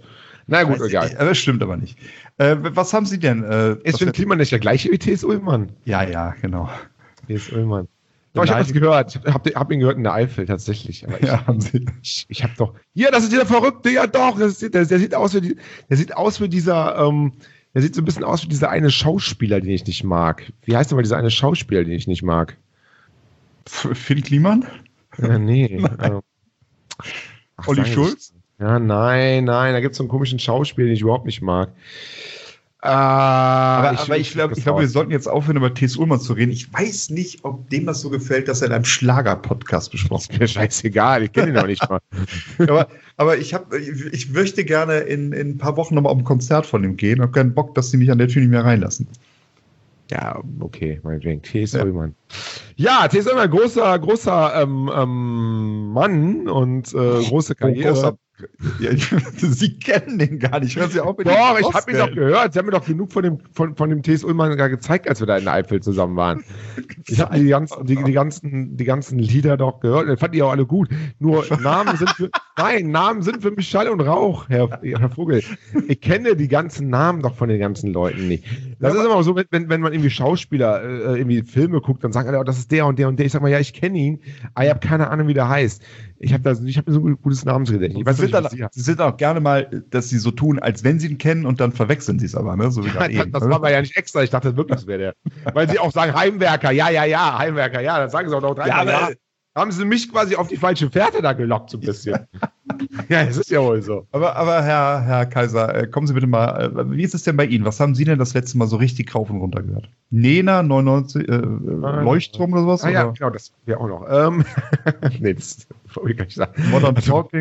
Na gut, Also, egal. äh, Das stimmt aber nicht. Äh, was haben Sie denn? Äh, Ist Finn Kliman nicht der gleiche wie T S. Ullmann? Ja, ja, genau. T S. Ullmann. Doch, ich habe das gehört. Ich habe hab ihn gehört in der Eifel tatsächlich. Aber ich, Ja, haben Sie. ich, ich habe doch. Ja, das ist dieser Verrückte. Ja, doch. Das ist, der, der sieht aus wie die, der sieht aus wie dieser. Ähm, der sieht so ein bisschen aus wie dieser eine Schauspieler, den ich nicht mag. Wie heißt denn mal dieser eine Schauspieler, den ich nicht mag? Finn Kliman? Ja, nee. ähm, ach, Olli sagen Sie- Schulz? Ja, nein, nein. Da gibt es so einen komischen Schauspieler, den ich überhaupt nicht mag. Äh, Aber ich, ich, aber ich glaube, ich glaub, wir sollten jetzt aufhören, über T S. Ullmann zu reden. Ich weiß nicht, ob dem das so gefällt, dass er in einem Schlager-Podcast besprochen Ist mir scheißegal. Ich kenne ihn noch nicht mal. wird. aber, aber ich, hab, ich, ich möchte gerne in, in ein paar Wochen nochmal auf ein Konzert von ihm gehen. Ich habe keinen Bock, dass sie mich an der Tür nicht mehr reinlassen. Ja, okay, meinetwegen. T S. Ja. Ullmann. Ja, T S. Ullmann, großer, großer ähm, ähm, Mann und äh, große Karriere. Großer- Ja, ich, Sie kennen den gar nicht. Hören Sie auf mit Doch, dem ich habe ihn doch Vorstellen. gehört. Sie haben mir doch genug von dem, von, von dem T S. Ullmann gar gezeigt, als wir da in der Eifel zusammen waren. Ich habe die ganzen, die, die, ganzen, die ganzen Lieder doch gehört. Ich fand die auch alle gut. Nur Namen sind für, nein, Namen sind für mich Schall und Rauch, Herr, Herr Vogel. Ich kenne die ganzen Namen doch von den ganzen Leuten nicht. Das ist immer so, wenn, wenn man irgendwie Schauspieler, äh, irgendwie Filme guckt, dann sagen alle, oh, das ist der und der und der. Ich sag mal, ja, ich kenne ihn, aber ich habe keine Ahnung, wie der heißt. Ich habe hab so ein gutes Namensgedächtnis. Ich weiß Sie nicht, sind, was dann, Sie haben. Sie sind auch gerne mal, dass Sie so tun, als wenn Sie ihn kennen und dann verwechseln Sie es aber, ne? So wie gerade Das, eben. das war aber ja nicht extra. Ich dachte wirklich, das wäre der. Weil sie auch sagen, Heimwerker, ja, ja, ja, Heimwerker, ja. Dann sagen sie auch noch drei. Ja, Ja, aber- haben sie mich quasi auf die falsche Fährte da gelockt, so ein bisschen. Ja, es ist ja wohl so. Aber, aber Herr, Herr Kaiser, äh, kommen Sie bitte mal, äh, wie ist es denn bei Ihnen? Was haben Sie denn das letzte Mal so richtig rauf und runter gehört? Nena, neunundneunzig, äh, Leuchtturm oder sowas? Ah ja, oder? genau, das wäre auch noch. Ähm, nee, das wollte ich gar nicht sagen. Modern Also, Talking,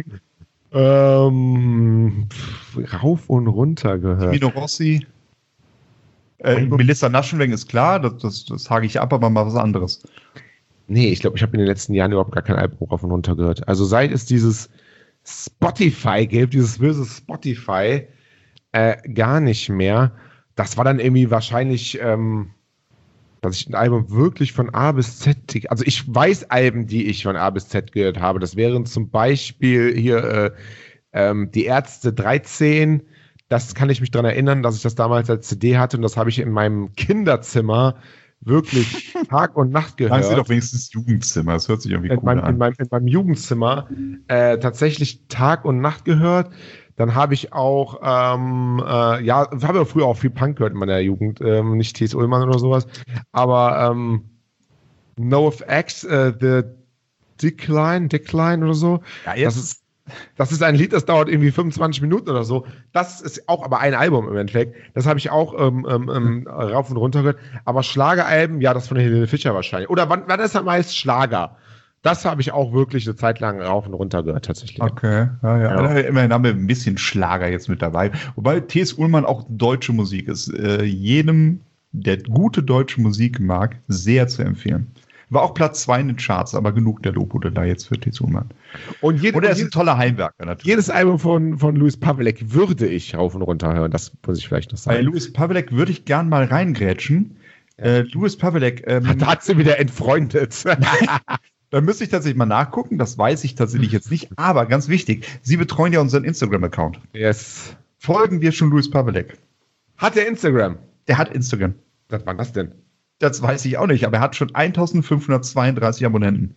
ähm, pf, rauf und runter gehört. Mino Rossi, äh, Melissa Naschenweng ist klar, das, das, das hake ich ab, aber mal was anderes. Nee, ich glaube, ich habe in den letzten Jahren überhaupt gar kein Album rauf und runter gehört. Also seit es dieses Spotify gibt, dieses böse Spotify, äh, gar nicht mehr. Das war dann irgendwie wahrscheinlich, ähm, dass ich ein Album wirklich von A bis Z, also ich weiß Alben, die ich von A bis Z gehört habe. Das wären zum Beispiel hier äh, ähm, die Ärzte dreizehn. Das kann ich mich daran erinnern, dass ich das damals als C D hatte und das habe ich in meinem Kinderzimmer wirklich Tag und Nacht gehört. Sagen Sie doch wenigstens Jugendzimmer, das hört sich irgendwie in cool meinem, in, an. meinem, in meinem Jugendzimmer äh, tatsächlich Tag und Nacht gehört. Dann habe ich auch, ähm, äh, ja, habe ja früher auch viel Punk gehört in meiner Jugend, ähm, nicht T S. Ullmann oder sowas, aber ähm, NoFX, äh, The Decline, Decline oder so. Ja, jetzt Das ist, das ist ein Lied, das dauert irgendwie fünfundzwanzig Minuten oder so. Das ist auch aber ein Album im Endeffekt. Das habe ich auch ähm, ähm, ähm, rauf und runter gehört. Aber Schlageralben, ja, das von Helene Fischer wahrscheinlich. Oder wann, wann ist am meisten Schlager? Das habe ich auch wirklich eine Zeit lang rauf und runter gehört, tatsächlich. Okay, ja, ja. Ja. Immerhin haben wir ein bisschen Schlager jetzt mit dabei. Wobei T S. Ullmann auch deutsche Musik ist. Äh, jedem, der gute deutsche Musik mag, sehr zu empfehlen. War auch Platz zwei in den Charts, aber genug der Lobhude da jetzt für T S. Ullmann. Und, jed Und er und ist ein jedes, toller Heimwerker natürlich. jedes Album von, von Louis Pavelek würde ich rauf und runter hören. Das muss ich vielleicht noch Bei sagen. Louis Pavelek würde ich gern mal reingrätschen. Äh, Louis Pavelek, ähm, Da hat sie wieder entfreundet. da müsste ich tatsächlich mal nachgucken, das weiß ich tatsächlich jetzt nicht, aber ganz wichtig, Sie betreuen ja unseren Instagram-Account. Yes. Folgen wir schon Louis Pavelek? Hat der Instagram? Der hat Instagram. Was war das denn? Das weiß ich auch nicht, aber er hat schon eintausendfünfhundertzweiunddreißig Abonnenten.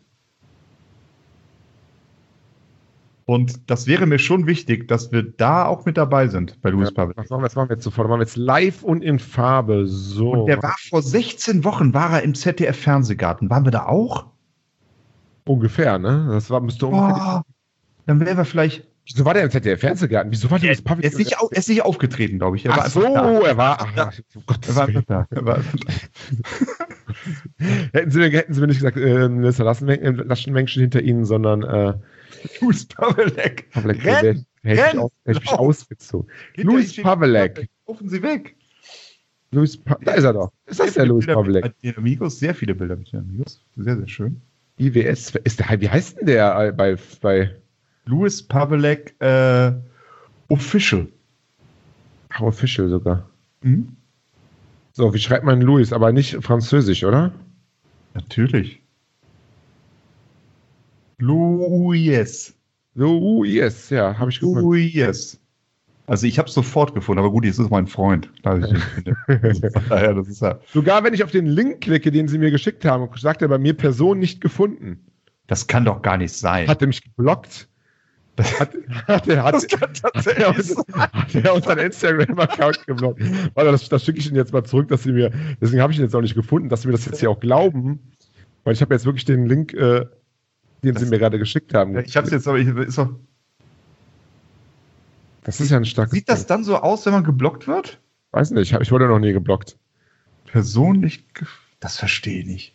Und das wäre mir schon wichtig, dass wir da auch mit dabei sind bei Louis Ja, Pavelek. was machen wir jetzt? Machen wir jetzt sofort. Machen wir jetzt live und in Farbe. So. Und der war vor sechzehn Wochen, war er im Z D F-Fernsehgarten. Waren wir da auch? ungefähr, ne? Das war, müsste ungefähr. Oh, dann wären wir vielleicht. Wieso war der im Z D F-Fernsehgarten? Wieso war der Er, Louis Pavelek? er, ist nicht, au- er ist nicht aufgetreten, glaube ich. Er war Ach so, einfach da. er war. Ach, oh Gottes Er war Willen. einfach da. Er war, Hätten Sie, mir- hätten Sie mir nicht gesagt, äh, Minister Laschenmensch steht hinter Ihnen, sondern äh, Louis Pavelek. Pavelek, Renn, hätte ich mich renn, aus- hätte ich mich lauf. ausgezogen. Hinter Louis ihm steht Pavelek. Rufen Sie weg. Louis pa da ist er doch. Ist das der Louis Bilder Pavelek? Mit den Amigos, sehr viele Bilder mit den Amigos. Sehr, sehr schön. I W S, ist der, wie heißt denn der äh, bei, bei Louis Pavelek äh, Official. How Official sogar? Mhm. So, wie schreibt man Louis? Aber nicht französisch, oder? Natürlich. Louis. So, uh, yes, ja, habe ich gefunden. Louis. Also ich habe es sofort gefunden, aber gut, jetzt ist mein Freund. Da ich ihn finde. Also von daher, das ist ja, Sogar wenn ich auf den Link klicke, den sie mir geschickt haben, sagt er bei mir Person nicht gefunden. das kann doch gar nicht sein. Hat er mich geblockt? Hat, hat, er, hat, Das kann tatsächlich hat, er uns, hat er unseren Instagram-Account geblockt? Warte, das, das schicke ich Ihnen jetzt mal zurück, dass Sie mir, deswegen habe ich ihn jetzt auch nicht gefunden, dass Sie mir das jetzt hier auch glauben, weil ich habe jetzt wirklich den Link, äh, den Das- Sie mir gerade geschickt haben. Ich habe es jetzt, aber ich, ist doch, Das ist ja ein starkes sieht das Ding. dann so aus, wenn man geblockt wird? Weiß nicht, ich, hab, ich wurde noch nie geblockt. Persönlich, ge- das verstehe ich nicht.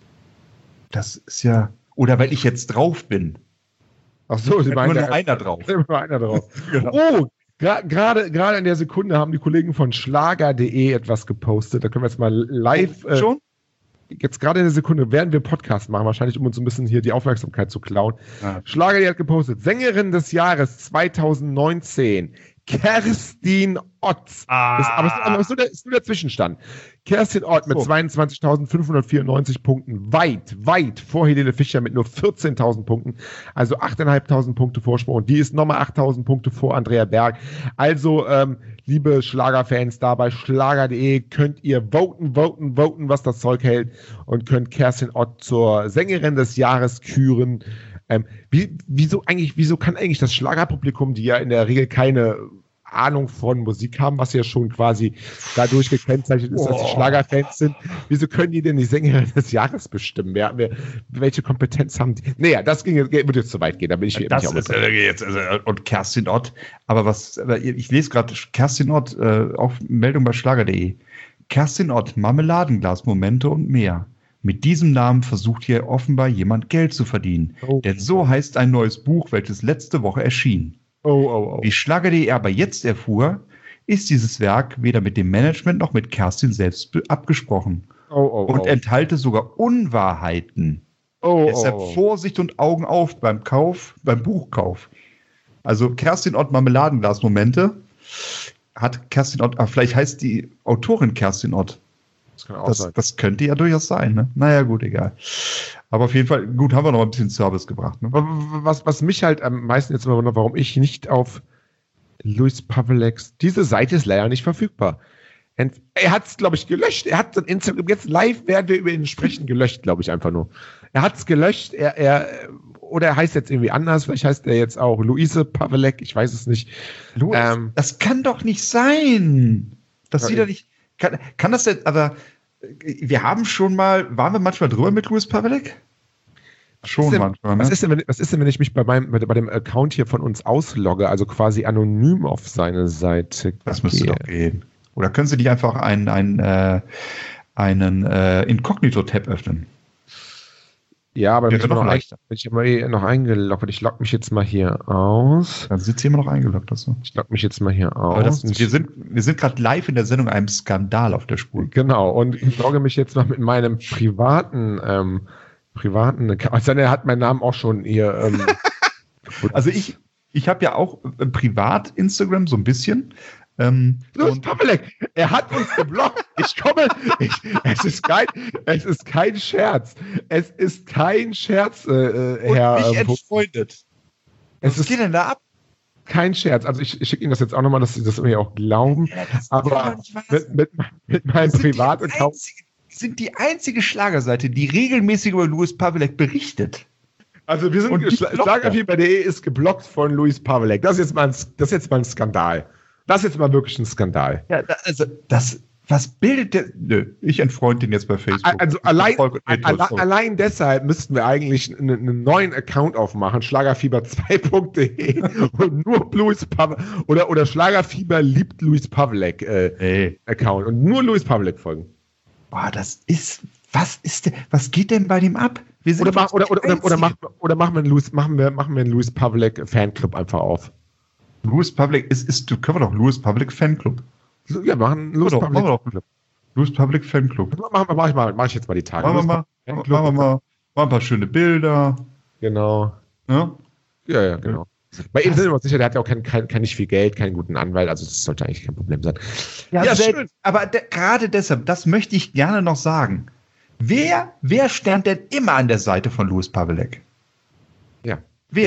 Das ist ja, oder weil ich jetzt drauf bin. Ach so, Sie Nur meinen, nur da einer drauf. ist immer einer drauf. Genau. Oh, gra- gerade gerade in der Sekunde haben die Kollegen von schlager punkt de etwas gepostet. Da können wir jetzt mal live. Äh, Schon? Jetzt gerade in der Sekunde werden wir Podcast machen, wahrscheinlich um uns ein bisschen hier die Aufmerksamkeit zu klauen. Ja. Schlager, die hat gepostet, Sängerin des Jahres zwanzig neunzehn, Kerstin Ott. Ah. Das, aber es ist, aber es ist, nur der, ist nur der Zwischenstand. Kerstin Ott mit So. zweiundzwanzigtausendfünfhundertvierundneunzig Punkten, weit, weit vor Helene Fischer mit nur vierzehntausend Punkten, also achttausendfünfhundert Punkte Vorsprung. Und die ist nochmal achttausend Punkte vor Andrea Berg. Also, ähm, liebe Schlagerfans, da bei schlager punkt de könnt ihr voten, voten, voten, was das Zeug hält und könnt Kerstin Ott zur Sängerin des Jahres küren. Ähm, wie, wieso eigentlich, wieso kann eigentlich das Schlagerpublikum, die ja in der Regel keine Ahnung von Musik haben, was ja schon quasi dadurch gekennzeichnet ist, dass sie Oh. Schlagerfans sind, wieso können die denn die Sängerin des Jahres bestimmen? Wer, wer, welche Kompetenz haben die? Naja, das ging, wird jetzt zu weit gehen, da bin ich bin Das ich auch ist mit. äh, jetzt also, und Kerstin Ott. Aber was? Aber ich lese gerade Kerstin Ott äh, auf Meldung bei schlager punkt de. Kerstin Ott, Marmeladenglas, Momente und mehr. Mit diesem Namen versucht hier offenbar jemand Geld zu verdienen. Oh. Denn so heißt ein neues Buch, welches letzte Woche erschien. Oh, oh, oh. Wie schlager punkt de aber jetzt erfuhr, ist dieses Werk weder mit dem Management noch mit Kerstin selbst be- abgesprochen Oh, oh, oh. und enthalte sogar Unwahrheiten. oh, Deshalb oh, oh. Vorsicht und Augen auf beim Kauf, beim Buchkauf. Also Kerstin Ott Marmeladenglas-Momente hat Kerstin Ott, ah, vielleicht heißt die Autorin Kerstin Ott. Das kann auch Das, sein. das könnte ja durchaus sein, ne? Naja, gut, egal. Aber auf jeden Fall, gut, haben wir noch ein bisschen Service gebracht, ne? Was, was mich halt am meisten jetzt immer wundert, warum ich nicht auf Luis Pavleks, diese Seite ist leider nicht verfügbar. Ent, er hat es, glaube ich, gelöscht. Er hat sein Instagram, jetzt live werden wir über ihn sprechen, gelöscht, glaube ich, einfach nur. Er hat es gelöscht, er, er, oder er heißt jetzt irgendwie anders, vielleicht heißt er jetzt auch Luise Pavlek, ich weiß es nicht. Louis, Ähm, das kann doch nicht sein. Das Ja, sieht doch ich- nicht. Kann, kann das denn, aber äh, wir haben schon mal, waren wir manchmal drüber mit Louis Pavlek? Schon Was ist denn- manchmal, ne? Was ist, denn, wenn, was ist denn, wenn ich mich bei, meinem, bei dem Account hier von uns auslogge, also quasi anonym auf seine Seite Das müsste gehe? doch gehen. Oder können Sie nicht einfach einen, einen, äh, einen äh, Inkognito-Tab öffnen? Ja, aber Wäre bin ich, noch noch, ein, leichter. bin ich immer eh noch eingeloggt. Ich logge mich jetzt mal hier aus. Dann sind Sie immer noch eingeloggt. Das so. Ich logge mich jetzt mal hier aus. Aber das, wir sind, wir sind gerade live in der Sendung einem Skandal auf der Spur. Genau, und ich logge mich jetzt mal mit meinem privaten, ähm, privaten Account. Also er hat meinen Namen auch schon hier. Ähm, Also ich, ich habe ja auch äh, privat Instagram so ein bisschen. Ähm, Louis und- Pavlek, er hat uns geblockt. Ich komme, ich, es ist kein, es ist kein Scherz. Es ist kein Scherz, äh, äh, und Herr. mich ähm, entfreundet. es Was ist geht denn da ab? kein Scherz. Also ich, ich schicke Ihnen das jetzt auch nochmal, dass Sie das irgendwie auch glauben. Ja, das Aber kann doch nicht wahr mit, sein. mit, mit meinem Wir sind die Privataccount. einzige- wir sind die einzige Schlagerseite, die regelmäßig über Louis Pavlek berichtet. Also wir sind Und die Schla- blockt Schlagerfieber punkt de ist geblockt von Luis Pavlek. Das ist jetzt mal ein, das ist jetzt mal ein Skandal. Das ist jetzt mal wirklich ein Skandal. Ja, da, also das, was bildet der? Nö, ich entfreunde den jetzt bei Facebook. Also Ich allein, verfolge- nee, toll, alle, sorry. allein deshalb müssten wir eigentlich einen, einen neuen Account aufmachen, schlagerfieber zwei punkt de und nur Luis Pavlek oder, oder Schlagerfieber liebt Luis Pavlek äh, Ey, Account und nur Luis Pavlek folgen. boah, das ist, was ist denn, was geht denn bei dem ab? Wir sind Oder, mach, doch oder, die oder, oder, oder, Einzigen. mach, oder machen, wir einen Luis, machen, wir, machen wir einen Luis Pavlek Fanclub einfach auf. Louis Pavlek ist, ist, können wir doch Louis Pavlek Fanclub. So, ja, machen Luis Machen wir doch, Pavlek. machen wir doch. Louis Pavlek Fanclub. Mach, mach, mach, ich mal, mach ich jetzt mal die Tage. Machen wir Luis mal, Pavlek machen Fanclub. wir mal, machen wir ein paar schöne Bilder. Genau. Ne? Ja, ja, genau. Bei ihm sind wir uns sicher, der hat ja auch kein, kein, kein nicht viel Geld, keinen guten Anwalt, also das sollte eigentlich kein Problem sein. Ja, Ja, selbst- schön. aber de, gerade deshalb, das möchte ich gerne noch sagen. Wer, wer stand denn immer an der Seite von Louis Pavlek? Ja. Wer? Der,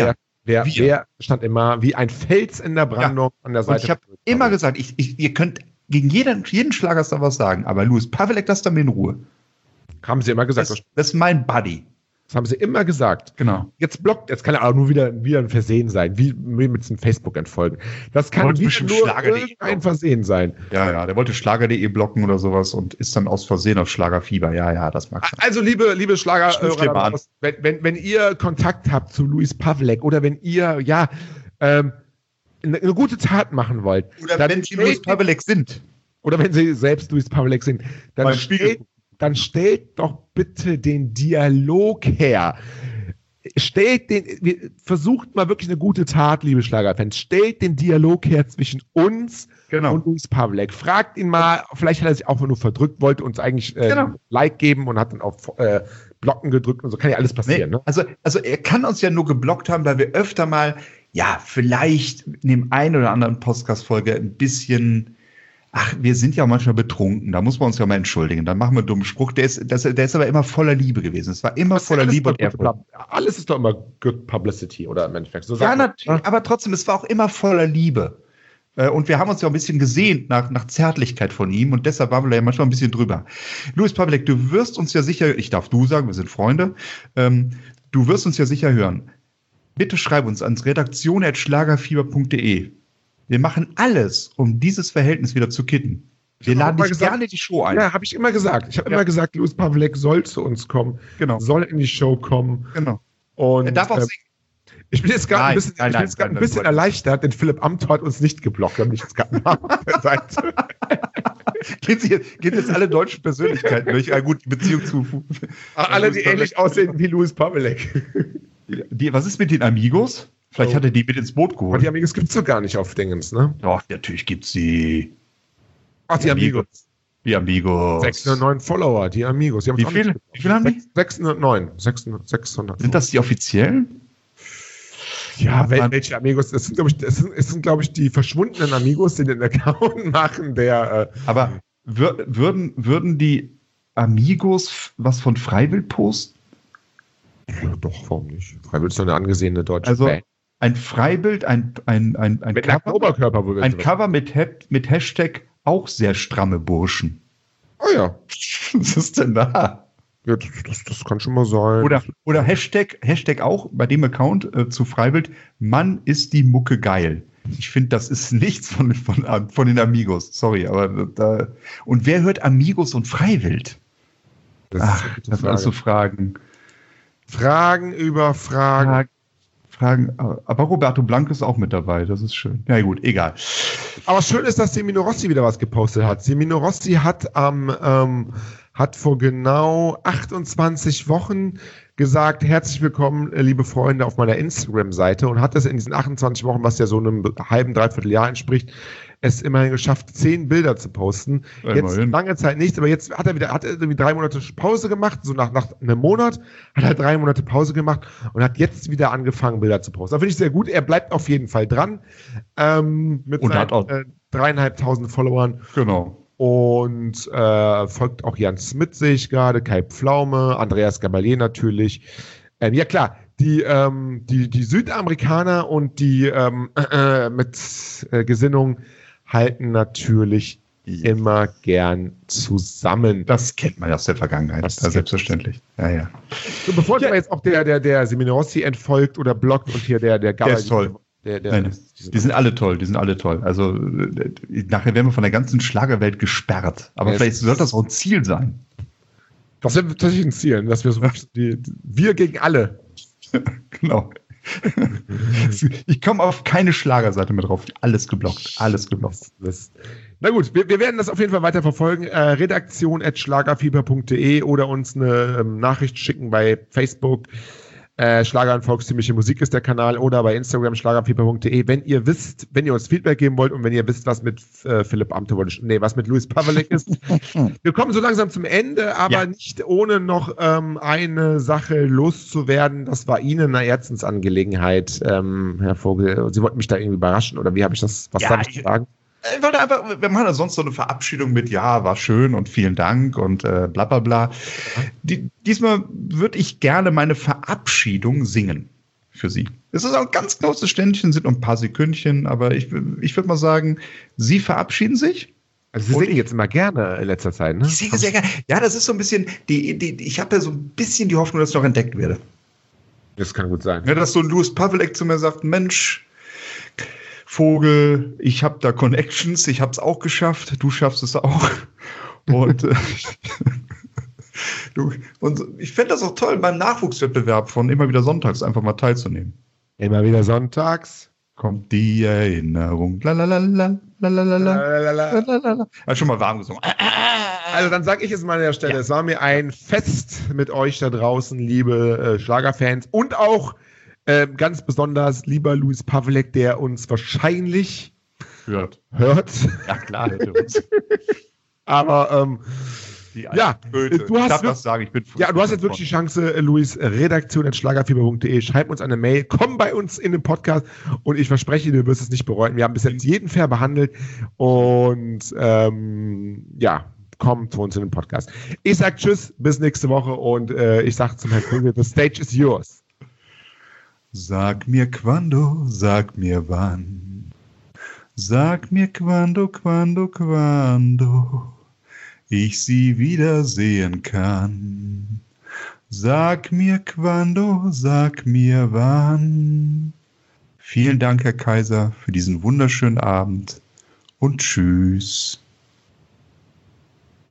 Wer, Wir. wer stand immer wie ein Fels in der Brandung Ja. an der Und Seite? ich habe immer gesagt, ich, ich, ihr könnt gegen jeden, jeden Schlagerstar was sagen, aber Louis Pavelek, lasst mir in Ruhe. Haben sie immer gesagt. Das, das ist mein Buddy. Das haben sie immer gesagt. Genau. Jetzt blockt, jetzt kann er auch nur wieder, wieder ein Versehen sein, wie, wie mit diesem Facebook-Entfolgen. Das kann Wollte wieder bestimmt nur Schlager.de irgendein Versehen sein. Ja, ja, der wollte Schlager punkt de blocken oder sowas und ist dann aus Versehen auf Schlagerfieber. Ja, ja, das mag sein. Also, liebe, liebe Schlager, Schnupft dir mal an. wenn, wenn, wenn ihr Kontakt habt zu Louis Pavelek oder wenn ihr, ja, ähm, eine, eine gute Tat machen wollt. Oder dann wenn sie stellt- Louis Pavelek sind. Oder wenn sie selbst Louis Pavelek sind, dann Beim Spiegel stellt, dann stellt doch bitte den Dialog her. Stellt den, wir- versucht mal wirklich eine gute Tat, liebe Schlagerfans. Stellt den Dialog her zwischen uns Genau. und Louis Pavelek. Fragt ihn mal, vielleicht hat er sich auch nur verdrückt, wollte uns eigentlich äh, Genau. ein Like geben und hat dann auf äh, Blocken gedrückt und so. Kann ja alles Nee, passieren, ne? also, also er kann uns ja nur geblockt haben, weil wir öfter mal, ja, vielleicht in dem einen oder anderen Podcast-Folge ein bisschen, ach, wir sind ja manchmal betrunken, da muss man uns ja mal entschuldigen. Dann machen wir einen dummen Spruch. Der ist, das, der ist aber immer voller Liebe gewesen. Es war immer voller Alles Liebe ist und doch Ehrfurcht. good- Alles ist doch immer good publicity, oder im Endeffekt. So Ja, sagt man, natürlich, ne? aber trotzdem, es war auch immer voller Liebe. Äh, Und wir haben uns ja auch ein bisschen gesehnt nach, nach Zärtlichkeit von ihm und deshalb waren wir ja manchmal ein bisschen drüber. Louis Pavelek, du wirst uns ja sicher, ich darf du sagen, wir sind Freunde, ähm, du wirst uns ja sicher hören. Bitte schreib uns ans redaktion at schlagerfieber punkt de. Wir machen alles, um dieses Verhältnis wieder zu kitten. Wir hab auch laden mal dich gesagt- gerne in die Show ein. Ja, habe ich immer gesagt. Ich habe Ja. immer gesagt, Louis Pavelek soll zu uns kommen, Genau. soll in die Show kommen. Genau. Und Er darf auch äh, singen. ich bin jetzt gerade ein Nein, bisschen, nein, ich bin nein, jetzt grad nein, ein bisschen nein. erleichtert, denn Philipp Amthor hat uns nicht geblockt. Wir haben mich jetzt gerade mal auf der Seite. Geht, sich jetzt, geht jetzt alle deutschen Persönlichkeiten durch. Ja, gut, die Beziehung zu. Alle, die ähnlich aussehen wie Louis Pavelek. Die, was ist mit den Amigos? Vielleicht Oh. hat er die mit ins Boot Und geholt. die Amigos gibt es so gar nicht auf Dingens, ne? Doch, natürlich gibt's sie. Ach, die Amigos. Die Amigos. sechshundertneun Follower, die Amigos. Die haben Wie uns auch viele? nicht Wie viele haben die? geblockt. sechshundertneun. sechshundert, sechshundert. Sind das die offiziellen? Ja, wel Mann. welche Amigos? Das sind, glaube ich, das sind, es sind, glaube ich, die verschwundenen Amigos, die den Account machen, der. Äh, Aber wür würden, würden die Amigos f- was von Freiwild posten? ja, doch, warum nicht? Freiwild ist doch eine angesehene deutsche Also Band. ein Freibild, ein, ein, ein, ein, Mit nacktem Cover, Oberkörper, wo wir ein Cover mit, Ha- mit Hashtag auch sehr stramme Burschen. Oh ja. Was ist denn da? Ja, das, das, das kann schon mal sein. Oder, oder Hashtag, Hashtag auch bei dem Account äh, zu Freiwild, Mann ist die Mucke geil. Ich finde, das ist nichts von, von, von den Amigos. Sorry, aber da. Und wer hört Amigos und Freiwild? das ist Ach, eine gute das sind Frage. also Fragen. Fragen über Fragen. Fragen. Fragen. Aber Roberto Blanco ist auch mit dabei. Das ist schön. Ja, gut, egal. Aber schön ist, dass Semino Rossi wieder was gepostet hat. Semino Rossi hat am ähm, hat vor genau achtundzwanzig Wochen gesagt, herzlich willkommen, äh, liebe Freunde, auf meiner Instagram-Seite und hat es in diesen achtundzwanzig Wochen, was ja so einem halben, dreiviertel Jahr entspricht, es immerhin geschafft, zehn Bilder zu posten. Ja, Jetzt immerhin. lange Zeit nicht, aber jetzt hat er wieder, hat er irgendwie drei Monate Pause gemacht, so nach, nach einem Monat, hat er drei Monate Pause gemacht und hat jetzt wieder angefangen, Bilder zu posten. Das finde ich sehr gut. Er bleibt auf jeden Fall dran, ähm, mit Und seinen hat auch- äh, dreieinhalbtausend Followern. Genau. Und äh, folgt auch Jan Smith, sehe ich gerade, Kai Pflaume, Andreas Gabalier natürlich. Ähm, ja klar, die, ähm, die, die Südamerikaner und die ähm, äh, mit äh, Gesinnung halten natürlich immer gern zusammen. Das kennt man aus der Vergangenheit. Das ja, kennt selbstverständlich. Ja, ja. So, bevor ja. jetzt auch der, der, der Seminorossi entfolgt oder blockt und hier der, der Der ist toll. Der, der, Nein, die sind alle toll, die sind alle toll. Also äh, nachher werden wir von der ganzen Schlagerwelt gesperrt. Aber Ja, vielleicht sollte das auch ein Ziel sein. das wäre tatsächlich ein Ziel, dass wir so die, die, wir gegen alle. Genau. Ich komme auf keine Schlagerseite mehr drauf. Alles geblockt. Alles geblockt. Das, na gut, wir, wir werden das auf jeden Fall weiter verfolgen. Äh, redaktion at schlagerfieber punkt de oder uns eine ähm, Nachricht schicken bei Facebook. Äh, Schlager und volkstümliche Musik ist der Kanal oder bei Instagram schlagerfieber punkt de. Wenn ihr wisst, wenn ihr uns Feedback geben wollt und wenn ihr wisst, was mit äh, Philipp Amthor, wollte ich- nee, was mit Louis Pavelek ist. Wir kommen so langsam zum Ende, aber Ja. nicht ohne noch ähm, eine Sache loszuwerden. Das war Ihnen eine Herzensangelegenheit, ähm, Herr Vogel. Sie wollten mich da irgendwie überraschen oder wie habe ich das, was Ja, darf ich ich- sagen? Ich wollte einfach, wir machen ja sonst so eine Verabschiedung mit ja, war schön und vielen Dank und äh, bla bla bla. Die, diesmal würde ich gerne meine Verabschiedung singen. für Sie. Es ist auch ein ganz kurzes Ständchen, sind noch ein paar Sekündchen, aber ich, ich würde mal sagen, Sie verabschieden sich. Also Sie singen jetzt immer gerne in letzter Zeit, ne? Ich singe sehr gerne. Ja, das ist so ein bisschen, die, die, ich habe ja so ein bisschen die Hoffnung, dass ich noch entdeckt werde. Das kann gut sein. Ja, dass so ein Louis Pavlek zu mir sagt, Mensch, Vogel, ich habe da Connections, ich habe es auch geschafft, du schaffst es auch. Und, äh, du, und ich fände das auch toll, beim Nachwuchswettbewerb von immer wieder sonntags einfach mal teilzunehmen. Immer wieder sonntags. Kommt die Erinnerung. Lalalala, lalalala. Hat schon mal warm gesungen. Also dann sage ich es mal an der Stelle, Ja. es war mir ein Fest mit euch da draußen, liebe äh, Schlagerfans und auch äh, ganz besonders lieber Louis Pavlek, der uns wahrscheinlich Hört. hört. Ja, klar, hört er uns. Aber ähm, Die ja, Böte. du hast ich darf wir- das sagen, ich bin ja, du hast jetzt wirklich die Chance, äh, Luis, redaktion at schlagerfieber punkt de, schreib uns eine Mail, komm bei uns in den Podcast und ich verspreche dir, du wirst es nicht bereuen. Wir haben bis jetzt jeden fair behandelt und ähm, ja, komm zu uns in den Podcast. Ich sag Tschüss, bis nächste Woche und äh, ich sag zum Herrn Vogel, the stage is yours. Sag mir quando, sag mir wann. Sag mir quando, quando, quando ich sie wiedersehen kann. Sag mir quando, sag mir wann. Vielen Dank, Herr Kaiser, für diesen wunderschönen Abend und tschüss.